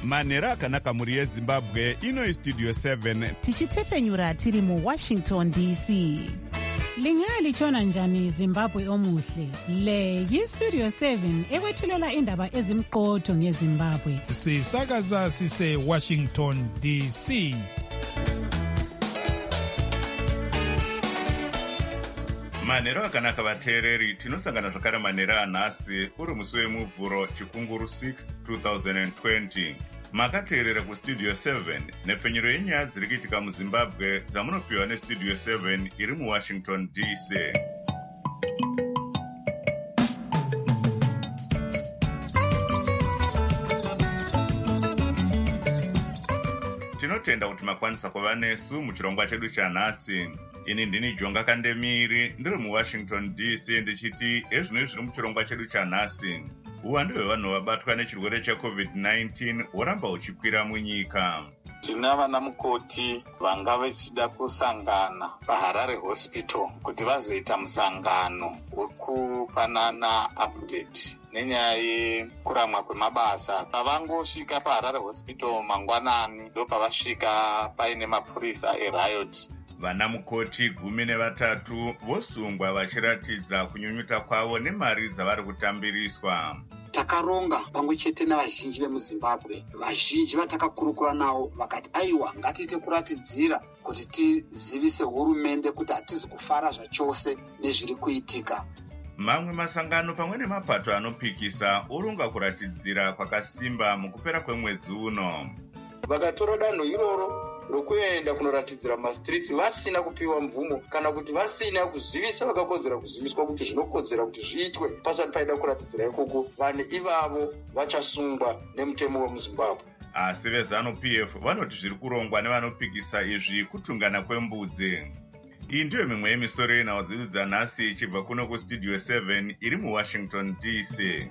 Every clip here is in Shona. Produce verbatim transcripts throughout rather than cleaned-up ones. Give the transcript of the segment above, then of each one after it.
manhero akanaka mhuri yezimbabwe. Ino istudio seven tichitefenyura tiri muwashington D C. Lingalitshona njani Zimbabwe omuhle? Le yistudio seven ekwethulela indaba ezimqotho ngeZimbabwe. Sisakaza sise Washington D C. manhero akanaka vateereri, tinosangana zvakare manhero anhasi uri musi wemuvhuro chikunguru six two thousand twenty. Makateerera kustudio seven nepfenyuro yenyaya dziri kuitika muzimbabwe dzamunopiwa nestudio seven iri muwashington D C. Tinotenda kuti makwanisa kuva nesu muchirongwa chedu chanhasi. Ini ndini Jonga Kandemiri, ndiri muwashington D C, ndichiti ezvino zviri muchirongwa chedu chanhasi. Uwandu hwevanhu vabatwa nechirwere checovid nineteen huramba huchikwira munyika. Tina vana mukoti vanga vachida kusangana paHarare Hospital kuti vazoita musangano wekupanana update nenyaya yekuramwa kwemabasa. Pavangosvika paHarare Hospital mangwanani ndopavasvika paine mapurisa eriot. Vana mukoti gumi nevatatu vosungwa vachiratidza kunyunyuta kwavo nemari dzavari kutambiriswa. Takaronga pamwe chete navazhinji vemuZimbabwe. Vazhinji vatakakurukura navo vakati aiwa ngatiite kuratidzira kuti tizivise hurumende kuti hatizi kufara zvachose nezviri kuitika. Mamwe masangano pamwe nemapato anopikisa urunga kuratidzira kwakasimba mukupera kwemwedzi uno. Vakatora danho iroro rokuenda kunoratidzira mastreets vasina kupiwa mvumo kana kuti vasina kuzivisa vakakodzera kuziviswa kuti zvinokodzera kuti zviitwe pasati paida kuratidzira ikoko, vanhu ivavo vachasungwa nemutemo wemuZimbabwe. Asi vezanu-P F vanoti zviri kurongwa nevanopikisa izvi kutungana kwembudzi. Iyi ndiyo mimwe yemisoro yenhau dzedu dzanhasi ichibva kuno kustudio seven iri muwashington D C.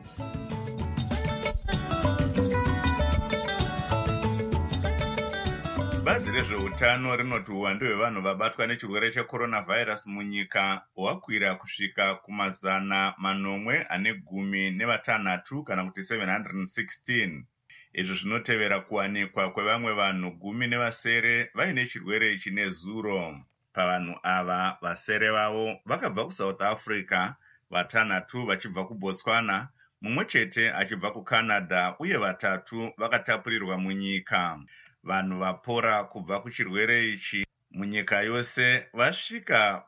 Bazi rezveutano rinoti uwandu hwevanhu vabatwa nechirwere checoronavirus munyika hwakwira kusvika kumazana manomwe ane gumi nevatanhatu kana kuti seven hundred sixteen. Izvo zvinotevera kuwanikwa kwevamwe vanhu gumi nevasere vaine chirwere ichi nezuro. Pavanhu ava vasere vavo vakabva kuSouth Africa, vatanhatu vachibva kuBotswana, mumwe chete achibva kuCanada uye vatatu vakatapurirwa munyika. Vanhu vapora kubva kuchirwere ichi munyika yose vasvika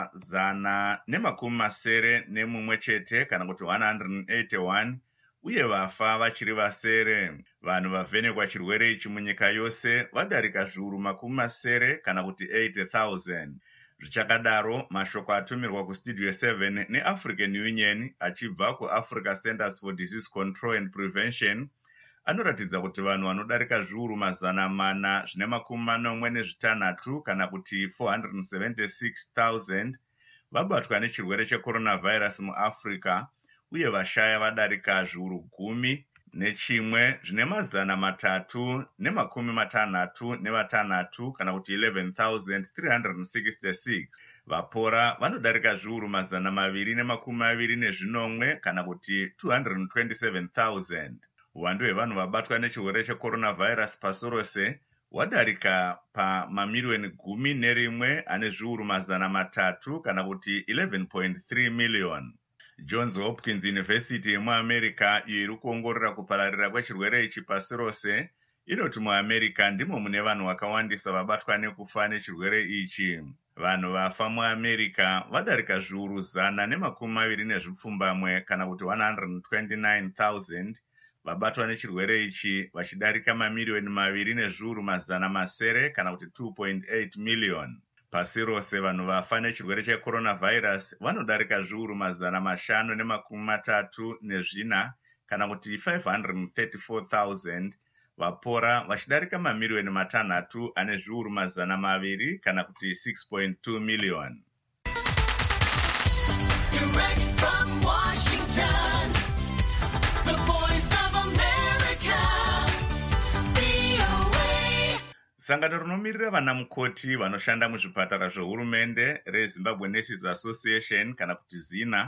pazana nemakumi masere nemumwe chete kana kuti one hundred eighty-one uye vafa vachiri vasere. Vanhu vavhenekwa chirwere ichi munyika yose vadarika zviuru makumi masere kana kuti eighty thousand. Zvichakadaro, mashoko atumirwa kustudio seven neAfrican Union achibva kuAfrica Centers for Disease Control and Prevention anoratidza kuti vanhu vanodarika zviuru mazana mana zvine makumi manomwe nezvitanhatu kana kuti four hundred seventy-six thousand vabatwa nechirwere checoronavirus muAfrica uye vashaya vadarika zviuru gumi nechimwe zvine mazana matatu nemakumi matanhatu nevatanhatu kana kuti eleven thousand three hundred sixty-six. Vapora vanodarika zviuru mazana maviri nemakumi maviri nezvinomwe kana kuti two hundred twenty-seven thousand. Uwandu hwevanhu vabatwa nechirwere checoronavirus pasi rose hwadarika pamamiliyoni gumi nerimwe ane zviuru mazana matatu kana kuti eleven point three million. Johns Hopkins University yemuAmerica iyo iri kuongorora kupararira kwechirwere ichi pasi rose inoti muAmerica ndimo mune vanhu vakawandisa vabatwa nekufa nechirwere ichi. Vanhu vafa muAmerica vadarika zviuru zana nemakumi maviri nezvipfumbamwe kana kuti one hundred twenty-nine thousand. Vabatwa nechirwere ichi vachidarika mamiliyoni maviri nezviuru mazana masere kana kuti two point eight million. Pasi rose vanhu vafa nechirwere checoronavirus vanodarika zviuru mazana mashanu nemakumi matatu nezvina kana kuti five hundred thirty-four thousand. Vapora vachidarika mamiliyoni matanhatu ane zviuru mazana maviri kana kuti six point two million. Direct from Washington, the voice of America, V O A. Sangano rinomirira vana mukoti vanoshanda muzvipatara zvehurumende reZimbabwe Nurses Association kana kuti ZINA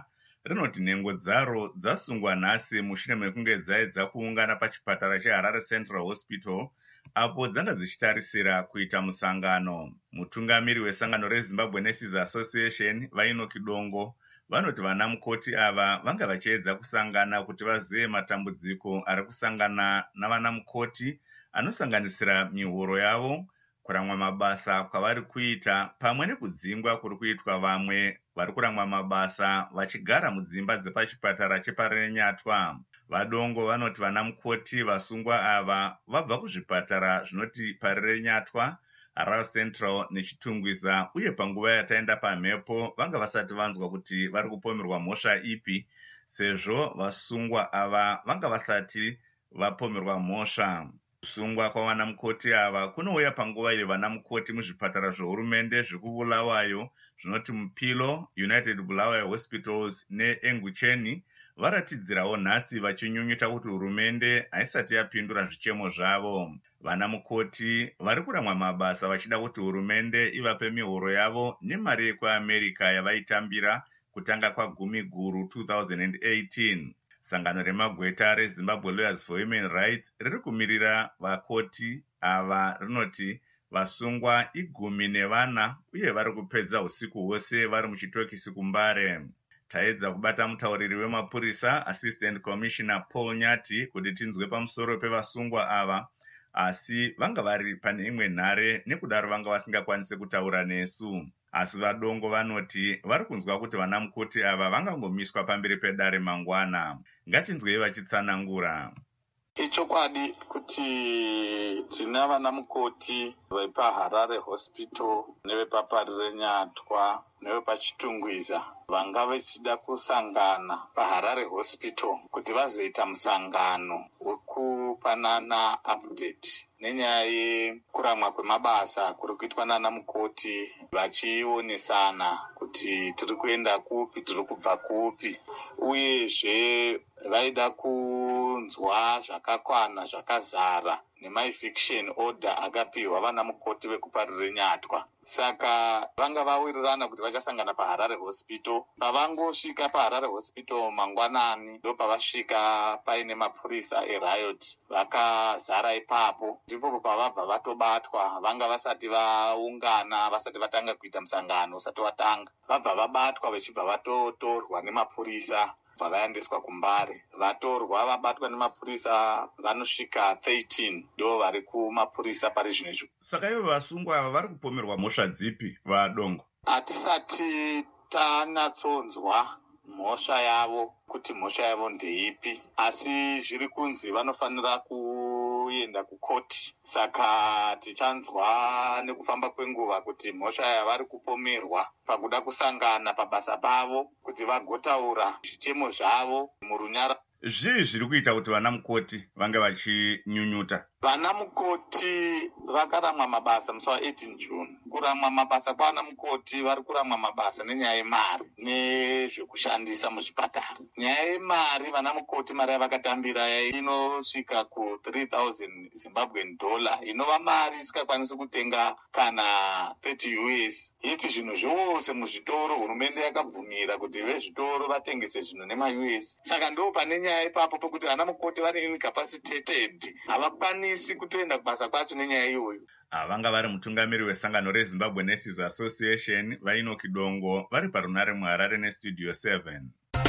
rinoti nhengo dzaro dzasungwa nhasi mushure mekunge dzaedza kuungana pachipatara cheharare central hospital apo dzanga dzichitarisira kuita musangano. Mutungamiri wesangano rezimbabwe nurses association vainoki dongo vanoti vana mukoti ava vanga vachiedza kusangana kuti vazive matambudziko ari kusangana navana mukoti anosanganisira mihoro yavo, kuramwa mabasa kwavari kuita pamwe nekudzingwa kuri kuitwa vamwe vari kuramwa mabasa vachigara mudzimba dzepachipatara cheparenyatwa. Vadongo vanoti vana mukoti vasungwa ava vabva kuzvipatara zvinoti parenyatwa, Harare Central nechitungwiza, uye panguva yataenda pamhepo vanga vasati vanzwa kuti vari kupomerwa mhosva ipi, sezvo vasungwa ava vanga vasati vapomerwa mhosva. Kusungwa kwavana mukoti ava kunouya panguva iyo vana mukoti muzvipatara zvehurumende zvekubulawayo zvinoti Mupilo, United Bulawayo Hospitals neEngucheni varatidzirawo nhasi vachinyunyuta kuti hurumende haisati yapindura zvichemo zvavo. Vana mukoti vari kuramwa mabasa vachida kuti hurumende ivape mihoro yavo nemari yekuAmerica yavaitambira kutanga kwagumi guru two thousand eighteen. Sangano remagweta reZimbabwe Lawyers for Human Rights riri kumirira vakoti ava rinoti vasungwa igumi nevana uye vari kupedza usiku hwose vari muchitokisi kuMbare. Taedza kubata mutauriri wemapurisa Assistant Commissioner Paul Nyati kuti tinzwe pamusoro pevasungwa ava, asi vanga vari pane imwe nhare nekudaro vanga vasingakwanisi kutaura nesu. Asi vadongo vanoti vari kunzwa kuti vana mukoti ava vangangomiswa pamberi pedare mangwana. Ngatinzwei vachitsanangura. Ichokwadi kuti tina vana mukoti vepaHarare Hospital nevepaparirenyatwa nevepachitungwiza vanga vachida kusangana paHarare Hospital kuti vazoita musangano wekupanana update nenyaya yekuramwa kwemabasa kuri kuitwa nana mukoti, vachionesana kuti tiri kuenda kupi, tiri kubva kupi, uyezve vaida kunzwa zvakakwana zvakazara nemaeviction order akapiwa vana mukoti vekuparirenyatwa. Saka vanga vawirirana kuti vachasangana paHarare Hospital. Pavangosvika paHarare Hospital mangwanani ndo pavasvika paine mapurisa eriot vakazara ipapo, ndipo pavabva vatobatwa. Vanga vasati vaungana, vasati vatanga kuita musangano usati watanga, vabva vabatwa vachibva vatotorwa nemapurisa vavaendeswa kuMbare. Vatorwa vabatwa nemapurisa vanosvika thirteen ndo vari kumapurisa pari zvino izvo. Saka ivo vasungwa ava vari kupomerwa mhosva dzipi vadongo? Hatisati tanyatsonzwa mhosva yavo kuti mhosva yavo ndeipi, asi zviri kunzi vanofanira kuenda kukoti. Saka tichanzwa nekufamba kwenguva kuti mhosva yavari kupomerwa pakuda kusangana pabasa pavo kuti vagotaura zvichemo zvavo murunyara. Zvii zviri kuita kuti vana mukoti vange vachinyunyuta? Vana mukoti vakaramwa mabasa musi wa-eighteen June. Kuramwa mabasa kwana mukoti vari kuramwa mabasa nenyaya yemari nezvekushandisa muzvipatara. Nyaya yemari, vana mukoti mari yavakatambira inosvika ku three thousand Zimbabwean dollar, inova mari isikakwanisi kutenga kana thirty U S. Yeti zvinhu zvose muzvitoro hurumende yakabvumira kuti vezvitoro vatengese zvinhu nema U S. Saka ndo pane nyaya ipapo pekuti vana mukoti vari incapacitated, havakwanisi kutoenda kubasa kwacho nenyaya iyoyo. Vanga vari mutungamiri wesangano reZimbabwe Nurses Association vainoki dongo vari parunare muHarare neStudio seven.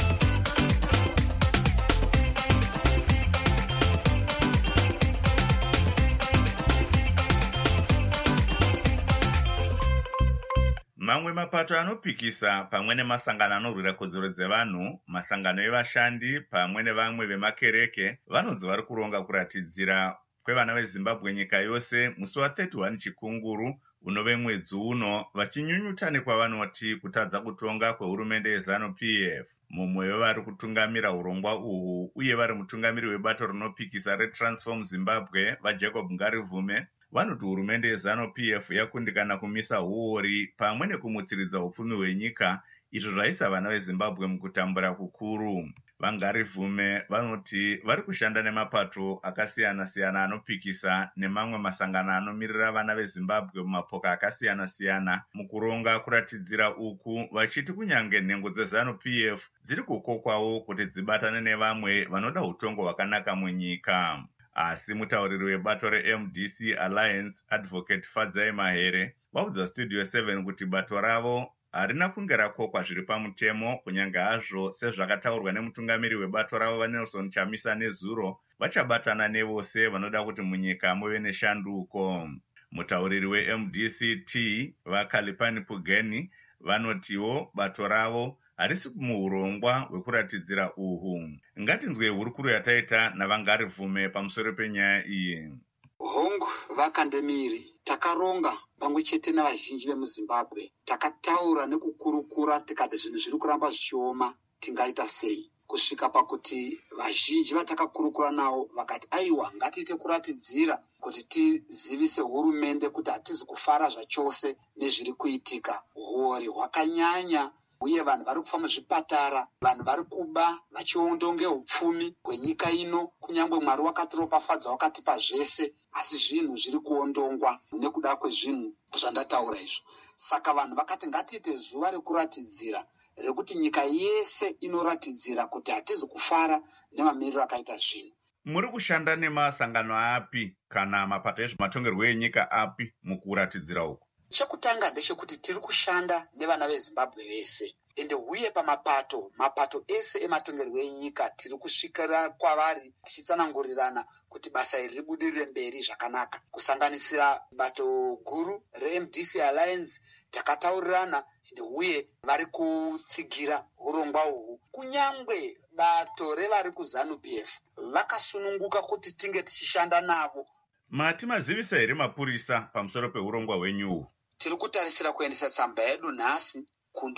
Mamwe mapato anopikisa pamwe nemasangano anorwira kodzero dzevanhu, masangano evashandi pamwe nevamwe vemakereke vanonzi vari kuronga kuratidzira kwevana veZimbabwe nyika yose musi wa-thirty-one Chikunguru unove mwedzi uno, vachinyunyuta nekwavanoti kutadza kutonga kwehurumende yeZanu P F. Mumwe wevari kutungamira urongwa uhu uye vari mutungamiri webato rinopikisa reTransform Zimbabwe vaJacob Ngarivume vanoti hurumende yeZanu P F yakundikana kumisa huori pamwe nekumutsiridza upfumi hwenyika, izvo zvaisa vana veZimbabwe mukutambura kukuru. Vangarivhume vanoti vari kushanda nemapato akasiyana-siyana anopikisa nemamwe masangano anomirira vana veZimbabwe mumapoka akasiyana-siyana mukuronga kuratidzira uku, vachiti kunyange nhengo dzeZANU-P F dziri kukokwawo kuti dzibatane nevamwe vanoda utongo hwakanaka munyika. Asi mutauriri webato reM D C Alliance, Advocate Fadzai Mahere, vaudza Studio seven kuti bato ravo harina kunge rakokwa zviri pamutemo, kunyange hazvo sezvakataurwa nemutungamiri webato ravo vaNelson Chamisa nezuro vachabatana nevose vanoda kuti munyika muve neshanduko. Mutauriri weM D C T vaKalipani Pugeni vanotiwo bato ravo harisi muurongwa hwekuratidzira uhu. Ngatinzwe hurukuro yataita navangarivhume pamusoro penyaya iyi. hongu vakandemiri takaronga pamwe chete navazhinji vemuzimbabwe, takataura nekukurukura tikati zvinhu zviri kuramba zvichioma tingaita sei, kusvika pakuti vazhinji vatakakurukura navo vakati aiwa ngatiite kuratidzira kuti tizivise hurumende kuti hatizi kufara zvachose nezviri kuitika. Huori hwakanyanya uye vanhu vari kufa muzvipatara, vanhu vari kuba vachiondonge upfumi hwenyika ino. Kunyange Mwari wakatiropafadza wakatipa zvese, asi zvinhu zviri kuondongwa nekuda kwezvinhu zvandataura izvo. Saka vanhu vakati ngatiite zuva rekuratidzira rekuti nyika yese inoratidzira kuti hatizi kufara nemamiriro akaita zvinhu. Muri kushanda nemasangano api kana mapato ezvematongerwo enyika api mukuratidzira uku? Chekutanga ndechekuti tiri kushanda nevana veZimbabwe vese, ende uye pamapato mapato ese ematongerwo enyika tiri kusvikira kwavari tichitsanangurirana kuti basa iri ribudirire mberi zvakanaka, kusanganisira bato guru reM D C Alliance takataurirana, ende uye vari kutsigira urongwa uhu. Kunyangwe bato revari kuZANU-P F vakasununguka kuti tinge tichishanda navo. Mati mazivisa here mapurisa pamusoro peurongwa hwenyuhu? Tiri kutarisira kuendesa tsamba yedu nhasi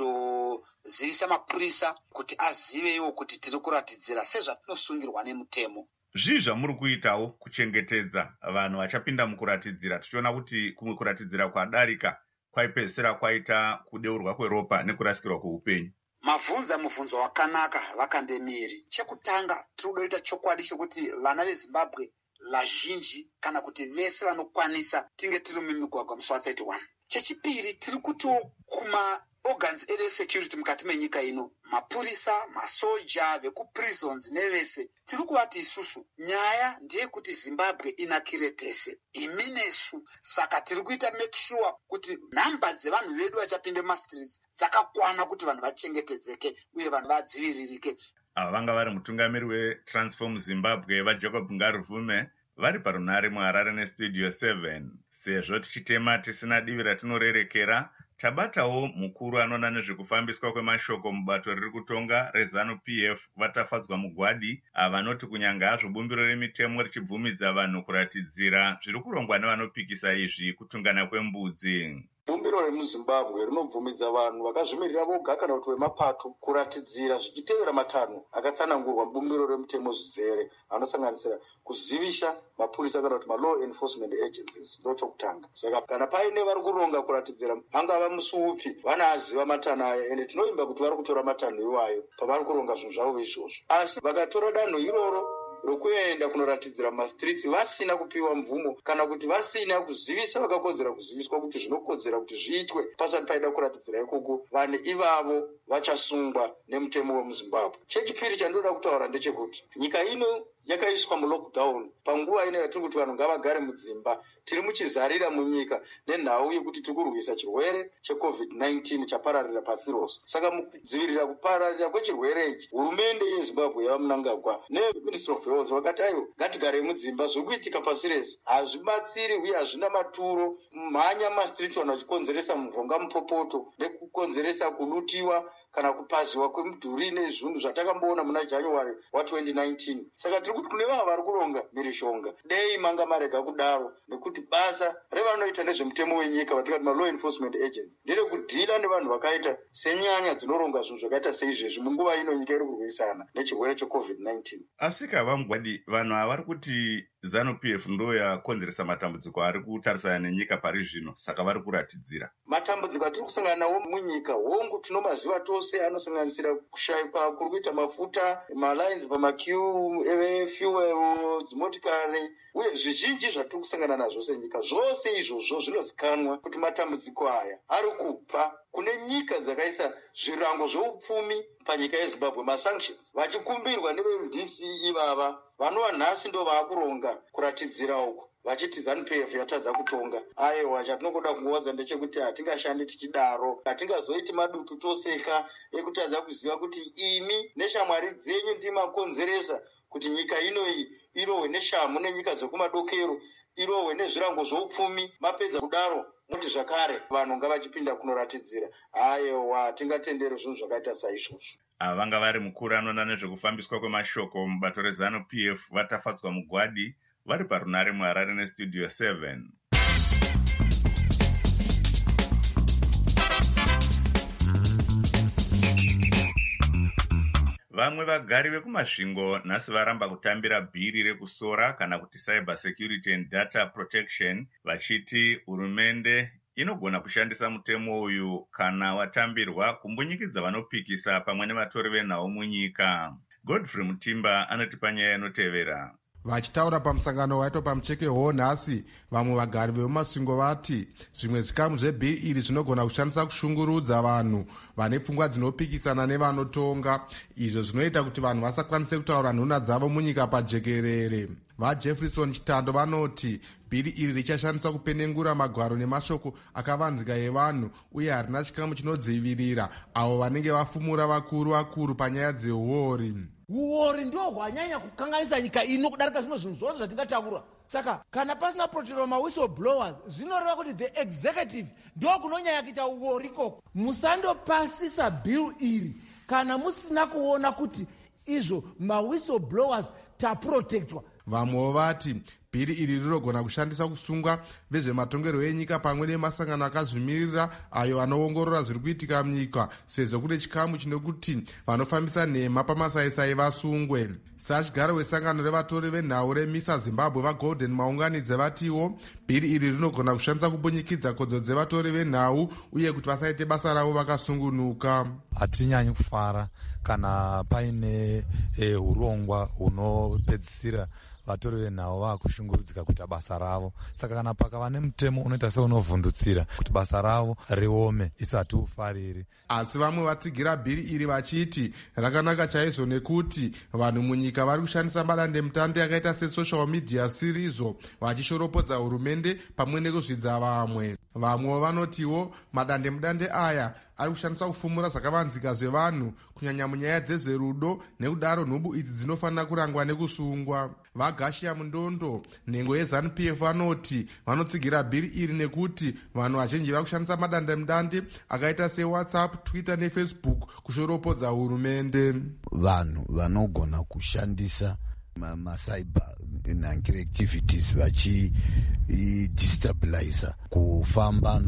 kundozivisa mapurisa kuti azivewo kuti tiri kuratidzira sezvatinosungirwa nemutemo. Zvii zvamuri kuitawo kuchengetedza vanhu vachapinda mukuratidzira, tichiona kuti kumwe kuratidzira kwadarika kwaipedzisira kwaita kudeurwa kweropa nekurasikirwa kweupenyu? Mavhunza mubvunzo wakanaka vakandemiri. Chekutanga tiri kudoita chokwadi chekuti vana veZimbabwe vazhinji kana kuti vese vanokwanisa tinge tiri mumigwagwa musi wa thirty-one. Chechipiri, tiri kutiwo kuma organs esecurity mukati menyika ino, mapurisa, masoja, vekuprisons nevese, tiri kuvati isusu nyaya ndeyekuti Zimbabwe inakire tese, imi nesu. Saka tiri kuita make sure kuti nhamba dzevanhu vedu vachapinde mumastreets dzakakwana kuti vanhu vachengetedzeke uye vanhu vadziviririke. Ava vanga vari mutungamiri weTransform Zimbabwe vaJacob Ngaruvhume vari parunare muHarare neStudio seven. Sezvo tichitema tisina divi ratinorerekera, tabatawo mukuru anoona nezvekufambiswa kwemashoko mubato riri kutonga reZANU-P F vatafadzwa mugwadi, avanoti kunyange hazvo bumbiro remitemo richibvumidza vanhu kuratidzira zviri kurongwa nevanopikisa izvi kutungana kwembudzi. bumbiro remuzimbabwe rinobvumidza vanhu vakazvimirira voga kana kuti vemapato kuratidzira zvichitevera matanho akatsanangurwa mubumbiro remutemo zvizere, anosanganisira kuzivisha mapurisa kana kuti malaw enforcement agencies. Ndo chokutanga. Saka kana paine vari kuronga kuratidzira angava musi upi vanaziva matanho aya, ende tinoimba kuti vari kutora matanho iwayo pavari kuronga zvinhu zvavo izvozvo. Asi vakatora danho iroro rokuenda kunoratidzira mastreets vasina kupiwa mvumo kana kuti vasina kuzivisa vakakodzera kuziviswa kuti zvinokodzera kuti zviitwe pasati paida kuratidzira ikoko, vanhu ivavo vachasungwa nemutemo wemuzimbabwe. Chechipiri chandinoda kutaura ndechekuti nyika ino yakaiswa mulockdown panguva ino yatiri kuti vanhu ngavagare mudzimba. Tiri muchizarira munyika nenhau yekuti tiri kurwisa chirwere checovid nineteen chapararira pasi rose. Saka mukudzivirira kupararira kwechirwere ichi, hurumende yeZimbabwe yava Mnangagwa neMinistry of Health vakati aiwa ngatigare mudzimba, zvikuitika pasi rese hazvibatsiri uye hazvina maturo. Mhanya mastreet vanhu vachikonzeresa muvhonga mupopoto nekukonzeresa kudutiwa kana kupaziwa kwemidhuri nezvinhu zvatakamboona muna January wa twenty nineteen. Saka tiri kuti kune vava vari kuronga mhirishonga, dei manga marega kudaro, nekuti basa revanoita nezvemutemo wenyika vatikati malaw enforcement agents nderekudhila nevanhu vakaita senyanya dzinoronga zvinhu zvakaita seizvezvi munguva ino nyika iri kurwisana nechirwere checovid nineteen. Asika vamugwadi, vanhu ava vari kuti ZANU P F ndo yakonzeresa matambudziko ari kutarisana nenyika pari zvino, saka vari kuratidzira matambudziko atiri kusangana nawo munyika hongu tinomaziva tose, anosanganisira kushayikwa kuri kuita mafuta, malines pamakiu efuel, dzimotikari uye zvizhinji zvatiri kusangana nazvo senyika. Zvose izvozvo zvinozikanwa kuti matambudziko aya ari kubva kune nyika dzakaisa zvirango zveupfumi panyika yeZimbabwe, masanctions, vachikumbirwa neve-M D C ivava vanova nhasi ndo vaakuronga kuratidzira uku vachiti ZANU P F yatadza kutonga. Aiwa, chatinongoda kungowadza ndechekuti hatingashandi tichidaro, hatingazoiti madutu toseka ekutadza kuziva kuti imi neshamwari dzenyu ndimakonzeresa kuti nyika inoyi irohwe neshamu nenyika dzekumadokero, irohwe nezvirango zvoupfumi. Mapedza kudaro muti zvakare vanhu ngavachipinda kunoratidzira. Aiwa, tingatendere zvinhu zvakaita saizvozvo. vanga vari mukuru anoona nezvekufambiswa kwemashoko mubato reZANU P F vatafadzwa mugwadi vari parunare muHarare nestudio seven. Vamwe vagari vekumasvingo nhasi varamba kutambira bhiri rekusora kana kuti cyber security and data protection, vachiti hurumende inogona kushandisa mutemo uyu kana watambirwa kumbunyikidza vanopikisa pamwe nevatori venhau munyika. Godfrey Mutimba anotipa nyaya inotevera. Vachitaura pamusangano waito pamucheke ho nhasi, vamwe vagari vemumasvingo vati zvimwe zvikamu zvebhiri iri zvinogona kushandisa kushungurudza vanhu vane pfungwa dzinopikisana nevanotonga, izvo zvinoita kuti vanhu vasakwanise kutaura nhuna dzavo munyika pajekerere. VaJefferson Chitando vanoti bhiri iri richashandiswa kupenengura magwaro nemashoko akavanzika evanhu uye harina chikamu chinodzivirira avo vanenge vafumura vakuru vakuru panyaya dzeuori. Uori ndio hwanyanya kukanganisa nyika ino kudarika zvino zvinhu zvose zvatingataura. Saka kana pasina protection ma whistleblowers zvinoreva kuti the executive ndio kunonyanya kuita uori koko. Musandopasisa bill iri kana musina kuona kuti izvo ma whistleblowers taprotectwa. Vamwe vati bhiri iri rinogona kushandiswa kusunga vezvematongerwo enyika pamwe nemasangano akazvimirira ayo anoongorora zviri kuitika munyika, sezvo kune chikamu chinokuti vanofambisa nhema pamasaisai vasungwe. Sachigaro wesangano revatori venhau remisa Zimbabwe vaGolden Maunganidze vatiwo bhiri iri rinogona kushandisa kubunyikidza kodzo dzevatori venhau uye kuti vasaite basa ravo vakasungunuka. Hatinyanyi kufara kana paine urongwa hunopedzisira vatori venhau vakushungurudzika kuita basa ravo. Saka kana pakava nemutemo unoita seunovhundutsira kuti basa ravo riome, isu hatiufariri. Asi vamwe vatsigira bhiri iri vachiti rakanaka chaizvo nekuti vanhu munyika vari kushandisa madandemutande yakaita sesocial media sirizo vachishoropodza hurumende pamwe nekuzvidza vamwe. Vamwe vanotiwo madandemutande aya ari kushandiswa kufumura zvakavanzika zvevanhu kunyanya munyaya dzezverudo, nekudaro nhubu idzi dzinofanira kurangwa nekusungwa. VaGashia Mundondo nhengo yeZANU P F vanoti vanotsigira bhiri iri nekuti vanhu vazhinji vari kushandisa madandemutande akaita seWhatsApp, Twitter neFacebook kushoropodza hurumende. Vanhu vanogona kushandisa macyber nankiri activities vachi destabilizer kufamba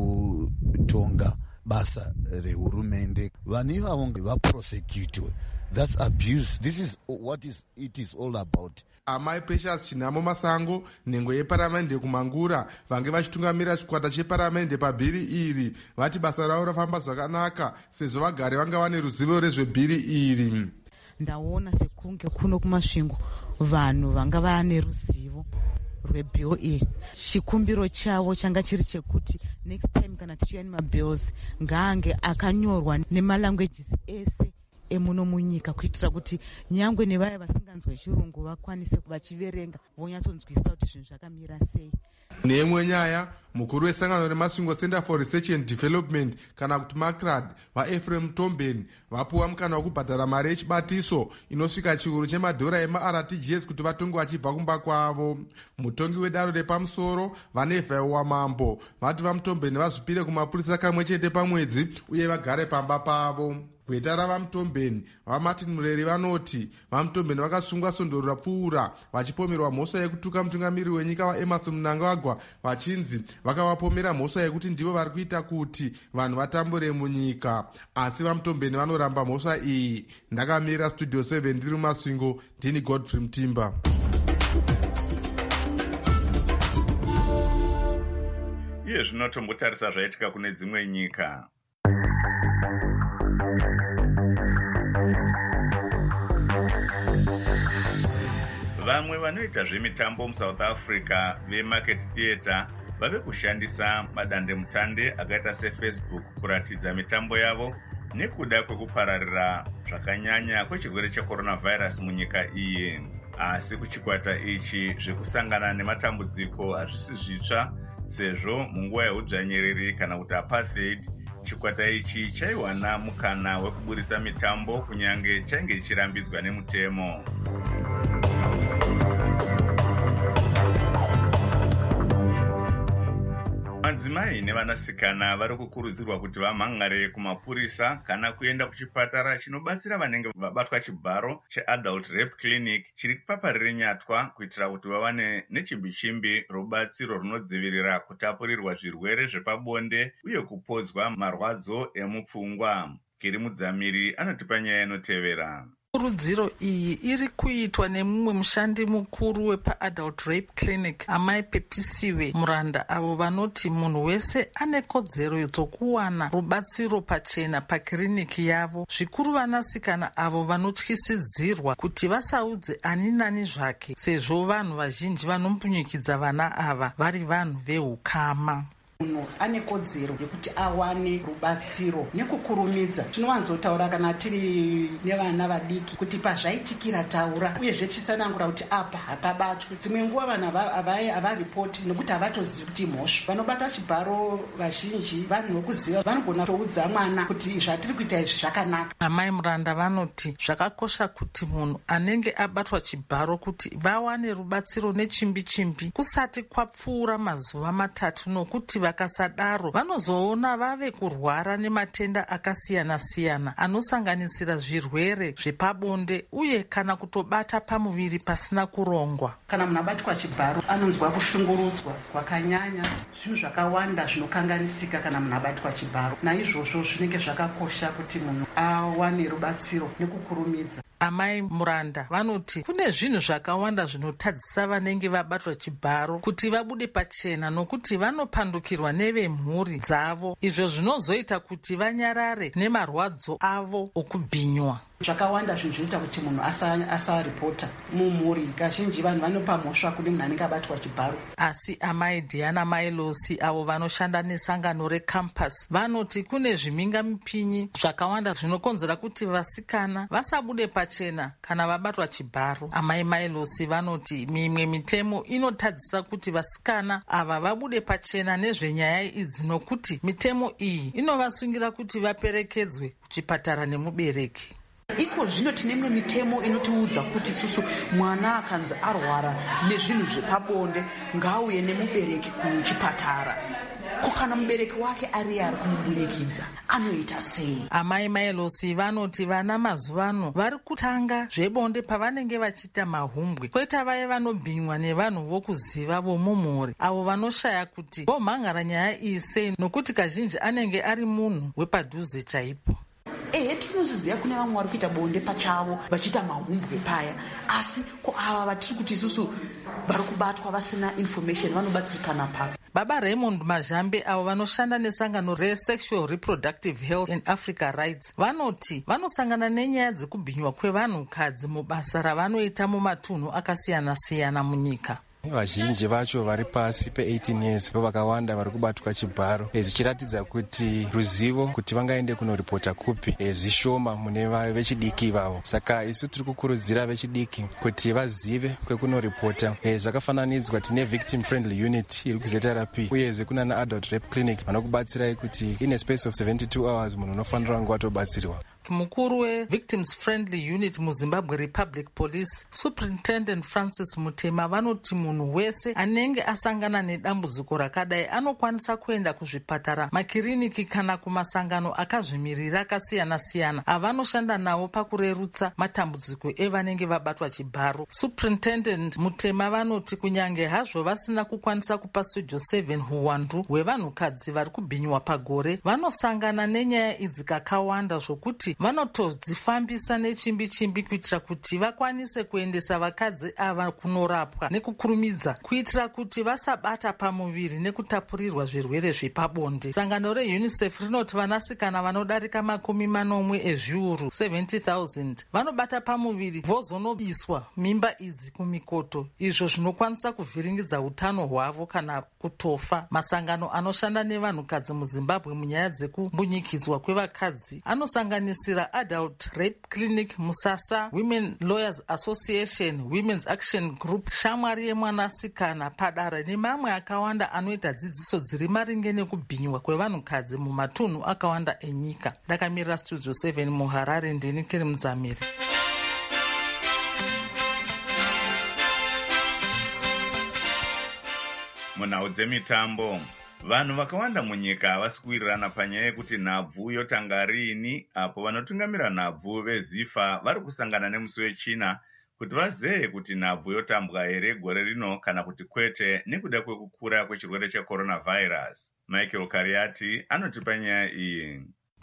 nokutonga basa rehurumende. Vanhu ivavo vaprosecutwe. That's abuse. This is what is it is all about. Amai Precious Chinamo Masango nhengo yeparamende kumangura vange vachitungamira chikwata cheparamende pabhiri iri vati basa ravo rafamba zvakanaka sezvo vagari vanga vane ruzivo rezvebhiri iri. Ndaona sekunge kuno kumasvingo vanhu vanga vane ruzivo rwebill iyi. Chikumbiro chavo changa chiri chekuti next time kana tichiuya nemabills ngaange akanyorwa nemalanguages ese emuno munyika kuitira kuti nyangwe nevaya vasinganzwe chirungu vakwanise vachiverenga vonyatsonzwisa kuti zvinhu zvakamira sei. Neimwe nyaya, mukuru wesangano remasvingo Center for Research and Development kana kuti MACRAD vaEphraim Tombeni vapuwa mukana wekubhadhara mari yechibatiso inosvika chiuru chemadhora ema-R T G S kuti vatongi vachibva kumba kwavo. Mutongi wedaro repamusoro vaNevhaiwa Mambo vati vaMutombeni vazvipire kumapurisa kamwe chete pamwedzi uye vagare pamba pavo. Gweta ravaMutombeni vaMartin Mureri vanoti vaMutombeni vakasungwa sondoro rapfuura vachipomerwa mhosva yekutuka mutungamiriri wenyika waEmerson Mnangagwa vachinzi vakavapomera mhosva yekuti ndivo vari kuita kuti vanhu vatambure munyika. Asi vaMutombeni vanoramba mhosva iyi. Ndakamirira studio seven ndiri mumasvingo, ndini Godfrey Mutimba. iye zvino tombotarisa zvaitika kune dzimwe nyika. Vamwe vanoita zvemitambo muSouth Africa veMarket Theatre vave kushandisa madandemutande akaita seFacebook kuratidza mitambo yavo nekuda kwekupararira zvakanyanya kwechirwere checoronavirus munyika iyi. Asi kuchikwata ichi zvekusangana nematambudziko hazvisi zvitsva, sezvo munguva yeudzvanyiriri kana kuti apartheid chikwata ichi chaiwana mukana wekuburitsa mitambo kunyange chainge chichirambidzwa nemutemo. Madzimai nevanasikana vari kukurudzirwa kuti vamhangare kumapurisa kana kuenda kuchipatara chinobatsira vanenge vabatwa chibharo cheadult rape clinic chiri paparire Nyatwa kuitira kuti vawane nechimbi-chimbi rubatsiro runodzivirira kutapurirwa zvirwere zvepabonde uye kupodzwa marwadzo emupfungwa. Kiri Mudzamiri anotipa nyaya inotevera. Kurudziro iyi iri kuitwa nemumwe mushandi mukuru wepaadult rape clinic, Amai Pepisiwe Muranda, avo vanoti munhu wese ane kodzero dzokuwana rubatsiro pachena pakiriniki yavo, zvikuru vanasikana avo vanotyisidzirwa kuti vasaudze ani nani zvake, sezvo vanhu vazhinji vanombunyikidza vana ava vari vanhu veukama. Munhu ane kodzero yekuti awane rubatsiro nekukurumidza. Tinowanzotaura kana tiri nevana vadiki kuti pazvaitikira taura, uyezve chitsanangura kuti apa hapabatwe. Dzimwe nguva vanhu havaripoti nekuti havatozivi kuti mhosva. Vanobata chibharo vazhinji vanhu vokuziva, vanogona kuudza mwana kuti zvatiri kuita izvi zvakanaka. Amai Muranda vanoti zvakakosha kuti munhu anenge abatwa chibharo kuti vawane rubatsiro nechimbi-chimbi kusati kwapfuura mazuva matatu, nokuti vakasadaro vanozoona vave kurwara nematenda akasiyana-siyana anosanganisira zvirwere zvepabonde uye kana kutobata pamuviri pasina kurongwa. Kana munhu abatwa chibharo anonzwa kushungurudzwa kwakanyanya, zvinhu zvakawanda zvinokanganisika kana munhu abatwa chibharo. Naizvozvo zvinenge zvakakosha kuti munhu awane rubatsiro nekukurumidza. Amai Muranda vanoti kune zvinhu zvakawanda zvinotadzisa vanenge vabatwa chibharo kuti vabude pachena, nokuti vanopandukirwa nevemhuri dzavo, izvo zvinozoita kuti vanyarare nemarwadzo avo okubhinywa. Zvakawanda zvinhu zvinoita kuti munhu asaripota mumhuri. Kazhinji vanhu vanopa mhosva kune munhu anenge abatwa chibharo. Asi Amai Diana Mailosi avo vanoshanda nesangano reCampus vanoti kune zvimhingamipinyi zvakawanda zvinokonzera kuti vasikana vasabude pachena kana vabatwa chibharo. Amai Mailosi vanoti mimwe mitemo inotadzisa kuti vasikana ava vabude pachena nezvenyaya idzi, nokuti mitemo iyi inovasungira kuti vaperekedzwe kuchipatara nemubereki. Iko zvino tine imwe mitemo inotiudza kuti susu mwana akanzi arwara nezvinhu zvepabonde ngauye nemubereki kuchipatara. Kana mubereki wake ari ari kumubunyikidza anoita sei? Amai Mailosi vanoti vana mazuvano vari kutanga zvebonde pavanenge vachiita mahumbwe, kweta vaye vanobhinywa nevanhu vokuziva vomumhuri avo vanoshaya kuti vomhangara nyaya iyi sei, nokuti kazhinji anenge ari munhu wepadhuze chaipo. Ehe, tinozviziva kune vamwe vari kuita bonde pachavo vachiita mahumbwe paya, asi ko ava vatiri kuti isusu vari kubatwa vasina information vanobatsirikana papi. Baba Raymond Mazhambe avo vanoshanda nesangano reSexual Reproductive Health in Africa Rights vanoti vanosangana nenyaya dzekubhinywa kwevanhukadzi mubasa ravanoita mumatunhu akasiyana-siyana munyika. Vazhinji vacho vari pasi pe-eighteen years vo vakawanda vari kubatwa chibharo, zvichiratidza kuti ruzivo kuti vangaende kunoripota kupi zvishoma mune vechidiki ivavo. Saka isu tiri kukurudzira vechidiki kuti vazive kwekunoripota. Zvakafananidzwa tine victim friendly unit iri kuZRP uyezve kuna naadult rape clinic vanokubatsirai kuti in a space of seventy-two hours munhu unofanira kunge watobatsirwa. Mukuru weVictims Friendly Unit muZimbabwe Republic Police, Superintendent Francis Mutema vanoti munhu wese anenge asangana nedambudziko rakadai anokwanisa kuenda kuzvipatara, makiriniki kana kumasangano akazvimirira akasiyana-siyana avanoshanda nawo pakurerutsa matambudziko evanenge vabatwa chibharo. Superintendent Mutema vanoti kunyange hazvo vasina kukwanisa kupa Studio seven huwandu hwevanhukadzi vari kubhinywa pagore, vanosangana nenyaya idzi kakawanda zvokuti kuti vanotodzifambisa nechimbi chimbi kuitira kuti vakwanise kuendesa vakadzi ava kunorapwa nekukurumidza kuitira kuti vasabata pamuviri nekutapurirwa zvirwere zvepabonde. Sangano reunicef rinoti vanasikana vanodarika makumi manomwe ezviuru seventy thousand vanobata pamuviri vozonobiswa mimba idzi kumikoto, izvo zvinokwanisa kuvhiringidza utano hwavo kana kutofa. Masangano anoshanda nevanhukadzi muzimbabwe munyaya dzekumbunyikidzwa kwevakadzi anosanganisira Adult Rape Clinic, Musasa, Women Lawyers Association, Women's Action Group, shamwari yemwanasikana, padare nemamwe akawanda anoita dzidziso dziri maringe nekubhinywa kwevanhukadzi mumatunhu akawanda enyika. Ndakamirira Studio seven muHarare, ndini Kiri Mudzamiri. Munhau dzemitambo, vanhu vakawanda munyika havasi kuwirirana panyaya yekuti nhabvu yotanga riini, apo vanotungamira nhabvu vezifa vari kusangana nemusi wechina kuti vazeye kuti nhabvu yotambwa here gore rino kana kuti kwete nekuda kwekukura kwechirwere checoronavirus. Michael Kariati anotipa nyaya iyi.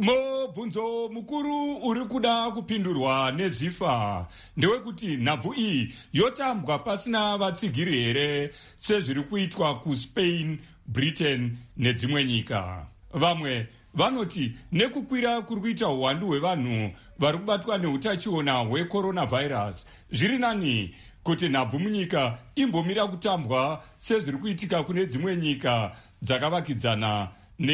Mubvunzo mukuru uri kuda kupindurwa nezifa ndewekuti nhabvu iyi yotambwa pasina vatsigiri here sezviri kuitwa kuSpain, Britain nedzimwe nyika. Vamwe vanoti nekukwira kuri kuita uwandu hwevanhu vari kubatwa neutachiona hwecoronavirus, zviri nani kuti nhabvu munyika imbomira kutambwa sezviri kuitika kune dzimwe nyika dzakavakidzana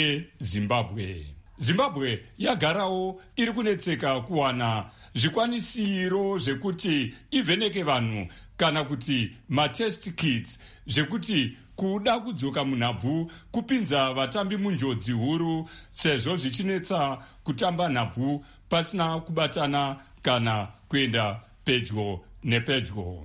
neZimbabwe. Zimbabwe yagarawo iri kunetseka kuwana zvikwanisiro zvekuti ivheneke vanhu kana kuti matest kits zvekuti kuda kudzoka munhabvu kupinza vatambi munjodzi huru sezvo zvichinetsa kutamba nhabvu pasina kubatana kana kuenda pedyo nepedyo.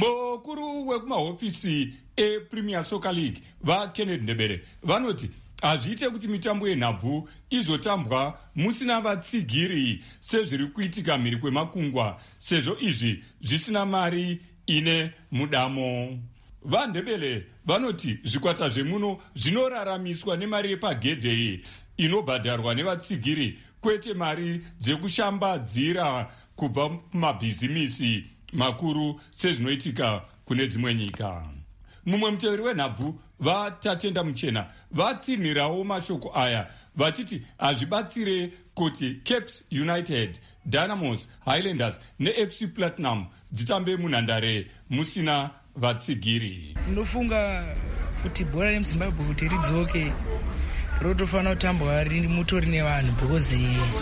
Mukuru wekumahofisi ePremier Soccer League vaKenneth Ndebere vanoti hazviite kuti mitambo yenhabvu izotambwa musina vatsigiri sezviri kuitika mhiri kwemakungwa, sezvo izvi zvisina mari ine mudamo. VaNdebele vanoti zvikwata zvemuno zvinoraramiswa nemari yepagedhe inobhadharwa nevatsigiri, kwete mari dzekushambadzira kubva kumabhizimisi makuru sezvinoitika kune dzimwe nyika. Mumwe muteveri wenhabvu vaTatenda Muchena vatsinhirawo mashoko aya vachiti hazvibatsire kuti Caps United, Dynamos, Highlanders neF C Platinum dzitambe munhandare musina vatsigiri. Ndinofunga kuti bhora remuZimbabwe kuti ridzoke rotofanira kutambwa mutori nevanhu, because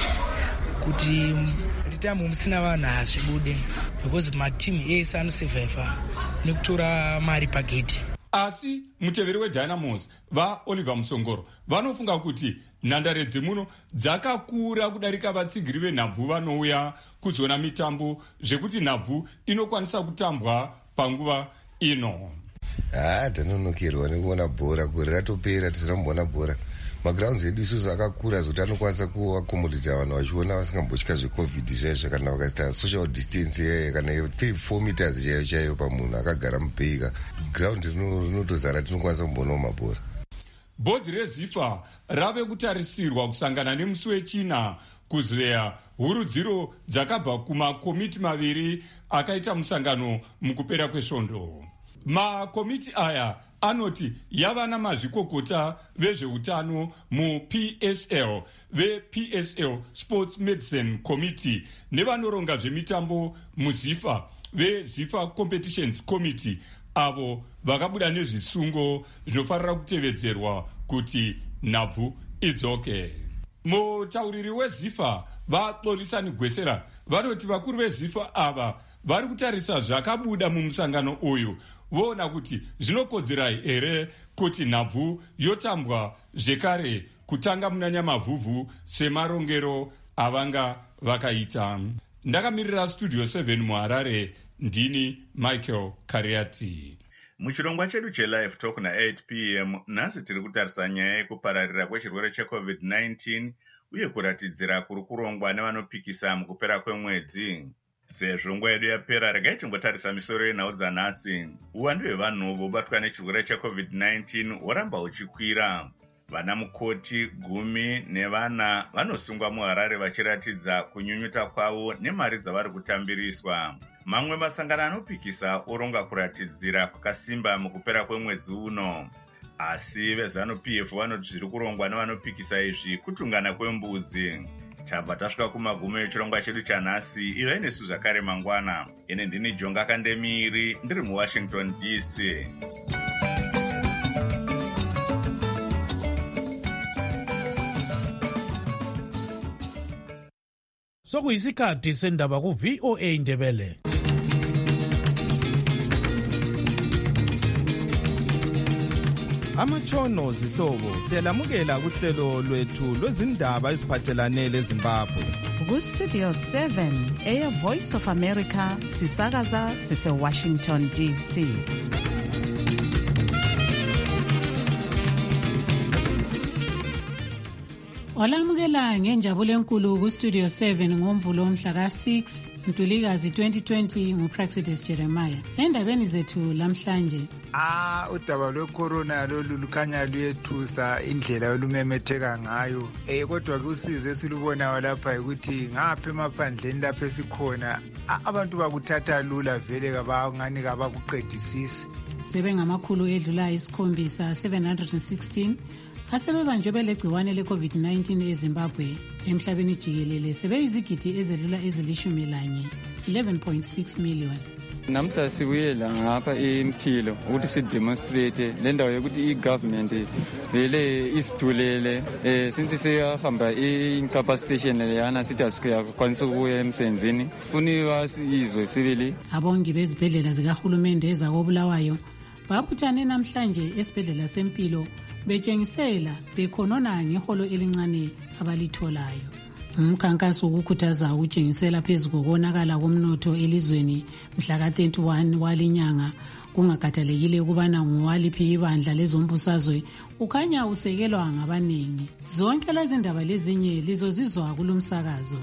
kuti ritambwe musina vanhu hazvibude, because matimu ese anosevhaivha nekutora mari pagedhi. Asi muteveri weDynamos vaOliver Musongoro vanofunga kuti nhandare dzemuno dzakakura kudarika vatsigiri venhabvu vanouya kuzoona mitambo, zvekuti nhabvu inokwanisa kutambwa panguva ino. Ah, tanonokerwa nekuona bhora, gore ratopera tisina kumboona bhora. Magrounds edu isusu akakura zvokuti anokwanisa kuakomodita vanhu vachiona vasingambotya zvecovid chaizvo, kana vakaita social distance yaiyo kana three four meters chaiyo chaiyo pamunhu akagara mubheika. Ground rinotozara tinokwanisa kumboonawo mabhora. Bhodhi reZifa rave kutarisirwa kusangana nemusi wechina kuzeya hurudziro dzakabva kumakomiti maviri akaita musangano mukupera kwesvondo. Makomiti aya anoti yava namazvikokota vezveutano muP S L, veP S L Sports Medicine Committee nevanoronga zvemitambo muZifa, veZifa Competitions Committee, avo vakabuda nezvisungo zvinofanira kutevedzerwa kuti nhabvu idzoke. Mutauriri weZifa vaXolisani Gwesera vanoti vakuru veZifa ava vari kutarisa zvakabuda mumusangano uyu voona kuti zvinokodzera here kuti nhabvu yotambwa zvekare kutanga muna Nyamavhuvhu semarongero avanga vakaita. Ndakamirira Studio seven muHarare, ndini Michael Kariati. Muchirongwa chedu cheLive Talk na-eight p m nhasi tiri kutarisa nyaya yekupararira kwechirwere checovid nineteen uye kuratidzira kuri kurongwa nevanopikisa mukupera kwemwedzi. Sezvo nguva yedu yapera, regai tingotarisa misoro yenhau dzanhasi. Uwandu hwevanhu vobatwa nechirwere checovid nineteen hworamba huchikwira. Vana mukoti gumi nevana vanosungwa muHarare vachiratidza kunyunyuta kwavo nemari dzavari kutambiriswa. Mamwe masangano anopikisa oronga kuratidzira kwakasimba mukupera kwemwedzi uno. Asi veZANU-P F vanoti zviri kurongwa nevanopikisa izvi kutungana kwembudzi. Tabva tasvika kumagumo echirongwa chedu chanhasi. Ive nesu zvakare mangwana. Ine ndini Jonga Kandemiri ndiri muWashington D C. Sokuyisikhathi sendaba ku-V O A Ndebele. Amatshono zihlobo siyalamukela kuhlelo lwethu lwezindaba eziphathelane leZimbabwe. Ku-Studio seven, Air Voice of America, sisakaza sise-Washington D C. Olamukela ngenjabulo enkulu ku-Studio seven ngomvulo omhla ka-six Ntulikazi twenty twenty nguPraxidis Jeremiah. Endabeni zethu lamhlanje. Ah, udaba lwecorona lolu lukhanya luyethusa indlela olumemetheka ngayo. Eh kodwa kusize silubonayo lapha ukuthi ngapha emaphandleni lapha esikhona abantu bakuthatha lula vele kabangani kabakuqedisisi. Sebe ngamakhulu edlula isikhombisa seven hundred sixteen asebebanjwe belegciwane le-COVID nineteen eZimbabwe. Emhlabeni jikelele sebeyizigidi ezedlula ezilishumi lanye, eleven point six million. Namhla sibuyela ngapha eMphilo ukuthi sidemonstrate le ndawo yokuthi i-government vele isidulele eh since siyahamba i-incapacitation leyana sithi asikwanisa ukuya emsebenzini sifuniwa sizwe sibili. Abongi bezibhedlela zikahulumende ezakobulawayo babuthane namhlanje esibhedlela sempilo betshengisela bekhonona ngeholo elincane abalitholayo. Umkhankaso ukukhuthaza ukutshengisela phezu kokonakala komnotho elizweni mhla ka thirty-one walinyanga kungakhathalekile ukubana ngowaliphi ibandla lezombusazwe ukhanya usekelwa ngabaningi. Zonke lezi ndaba lezinye lizozizwa kulumsakazo.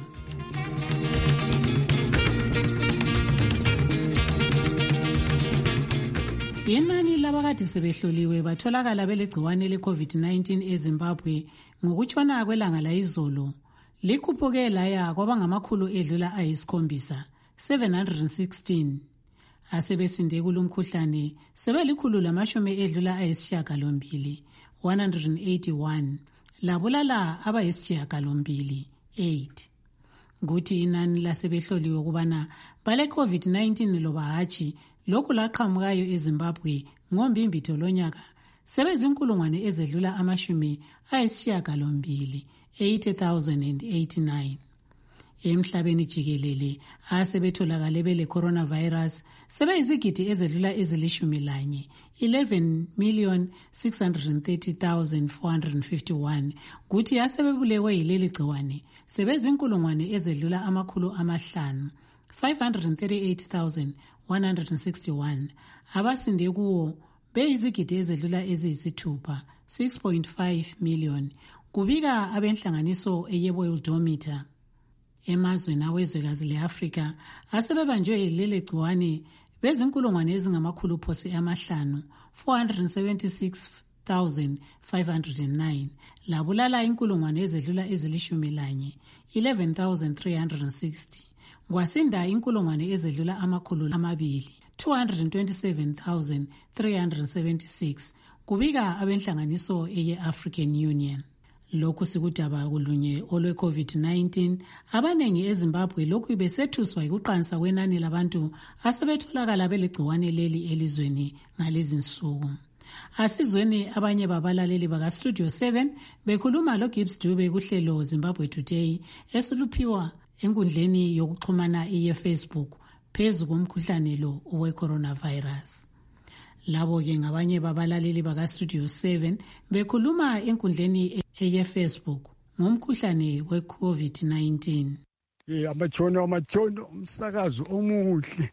Inani labakade sebehloliwe batholakala belegciwane le-COVID nineteen eZimbabwe ngokutshona kwelanga layizolo likhuphuke laya kwabangamakhulu edlula ayisikhombisa, seven hundred sixteen. Asebesinde kulumkhuhlane sebelikhulu lamashumi edlula ayisishiyagalombili, one hundred eighty-one. Labulala abayisishiyagalombili, eight. Kuthi inani lasebehloliwe kubana bale COVID nineteen loba hatshi lokhu laqhamukayo eZimbabwe ngombimbitho lonyaka sebezinkulungwane ezedlula amashumi ayisishiyagalombili, eighty thousand eighty-nine. Emhlabeni jikelele asebetholakale bele coronavirus sebeyizigidi ezedlula ezilishumi lanye, eleven million six hundred thirty thousand four hundred fifty-one. Kuthi asebebulewe yileli gciwane sebezinkulungwane ezedlula amakhulu amahlanu, five hundred thirty-eight thousand one hundred sixty-one. Abasinde kuwo beyizigidi ezedlula eziyisithupha, six point five million. Kubika abenhlanganiso eyeWorldometer. Emazweni awezwekazi le-Afrika asebebanjwe leli gciwane bezinkulungwane ezingamakhulu phose amahlanu, four hundred seventy-six thousand five hundred nine. Labulala inkulungwane ezedlula ezilishumi lanye, eleven thousand three hundred sixty. Kwasinda inkulungwane ezedlula amakhulu amabili, two hundred twenty-seven thousand three hundred seventy-six. Kubika abenhlanganiso eye-African Union. Lokhu sikudaba kulunye olwe-COVID nineteen, abanengi eZimbabwe lokhu besethuswa yikuqansa kwenani labantu asebetholakala belegciwane leli elizweni ngalezi nsuku. Asizweni abanye babalaleli baka-Studio seven bekhuluma loGibbs Dube kuhlelo Zimbabwe Today esiluphiwa enkundleni yokuxhumana ye-Facebook phezu komkhuhlane lo owe-coronavirus. Labo-ke ngabanye babalaleli baka-Studio seven bekhuluma enkundleni eye-Facebook ngomkhuhlane we-COVID nineteen. Eh amatshono amatshono umsakazo omuhle.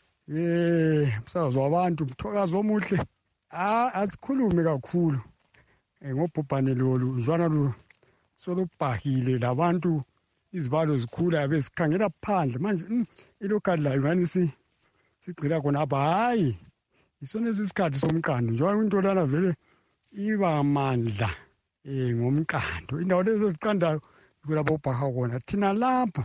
Eh umsakazo wabantu umthokazo omuhle. Ah asikhulume kakhulu. Eh ngobhubhane lolu uzwana lu solubhahile labantu izibalo zikhula abesikhangela phandle manje ilocal life ngani si sigcila khona apha hayi isona isikhathi somqando njengoba into lana vele iba amandla eh ngomqando indawo lezo ziqandayo kulabo bhaka khona thina lapha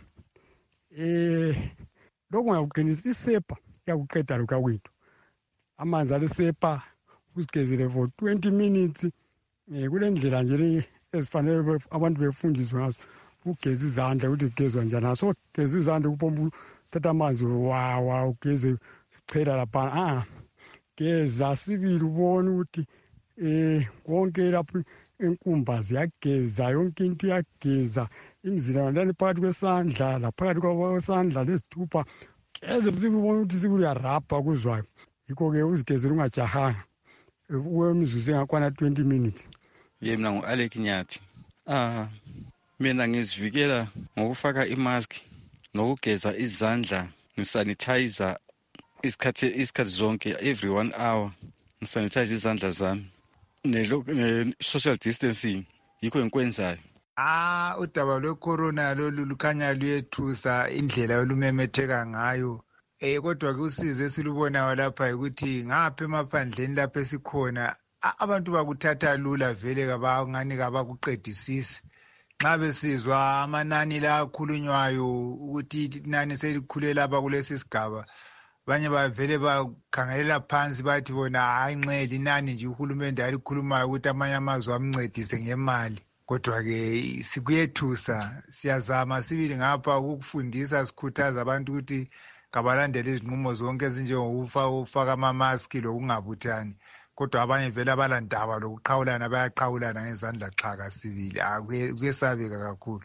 eh lokho ngiyaqinisa isepa yakuqeda lokho kwethu amanzi alisepa usigezile for twenty minutes eh kulendlela nje ezifanele abantu befundiswe ngazo ugeza izandla ukuthi ugezwa njani aso geza izandla kupompa thatha amanzi wawa ugeze chela lapha ah geza sibili ubone ukuthi eh konke lapho enkumba ziyageza yonke into iyageza imizila ndani phakathi kwesandla laphakathi kwesandla lesithupha geze sibone ukuthi sikuyarabha kuzwayo yikho ke uzigezela ungajahanga wemizuzu engakwana twenty minutes. Ye mina ngu-Alec Nyathi. Ah mina ngizivikela ngokufaka imask nokugeza izandla ngisanitizer isikhathi isikhathi zonke every one hour ngisanitize izandla zami ne social distancing yikho engikwenzayo. Ah udaba lwecorona lolu lukhanya luyethusa indlela olumemetheka ngayo. Eh kodwa kusize silubonayo lapha ukuthi ngapha emaphandleni lapha esikhona abantu bakuthatha lula vele kabangani kabakuqedisisi. Nxa besizwa amanani la akhulunywayo ukuthi inani selikhule lapha kulesi sigaba banye bavele bakhangelela phansi bathi bona hayi nxele inani nje uhulumende alikhulumayo ukuthi amanye amazwe amncedise ngemali. Kodwa ke sikuyethusa siyazama sibili ngapha ukufundisa sikhuthaza abantu ukuthi kabalandele izinqumo zonke ezinjengokufaka ama-mask lokungabuthani. Kodwa abanye vele abalandaba lokuqhawulana bayaqhawulana ngezandla xhaka sibili kuyesabeka kakhulu.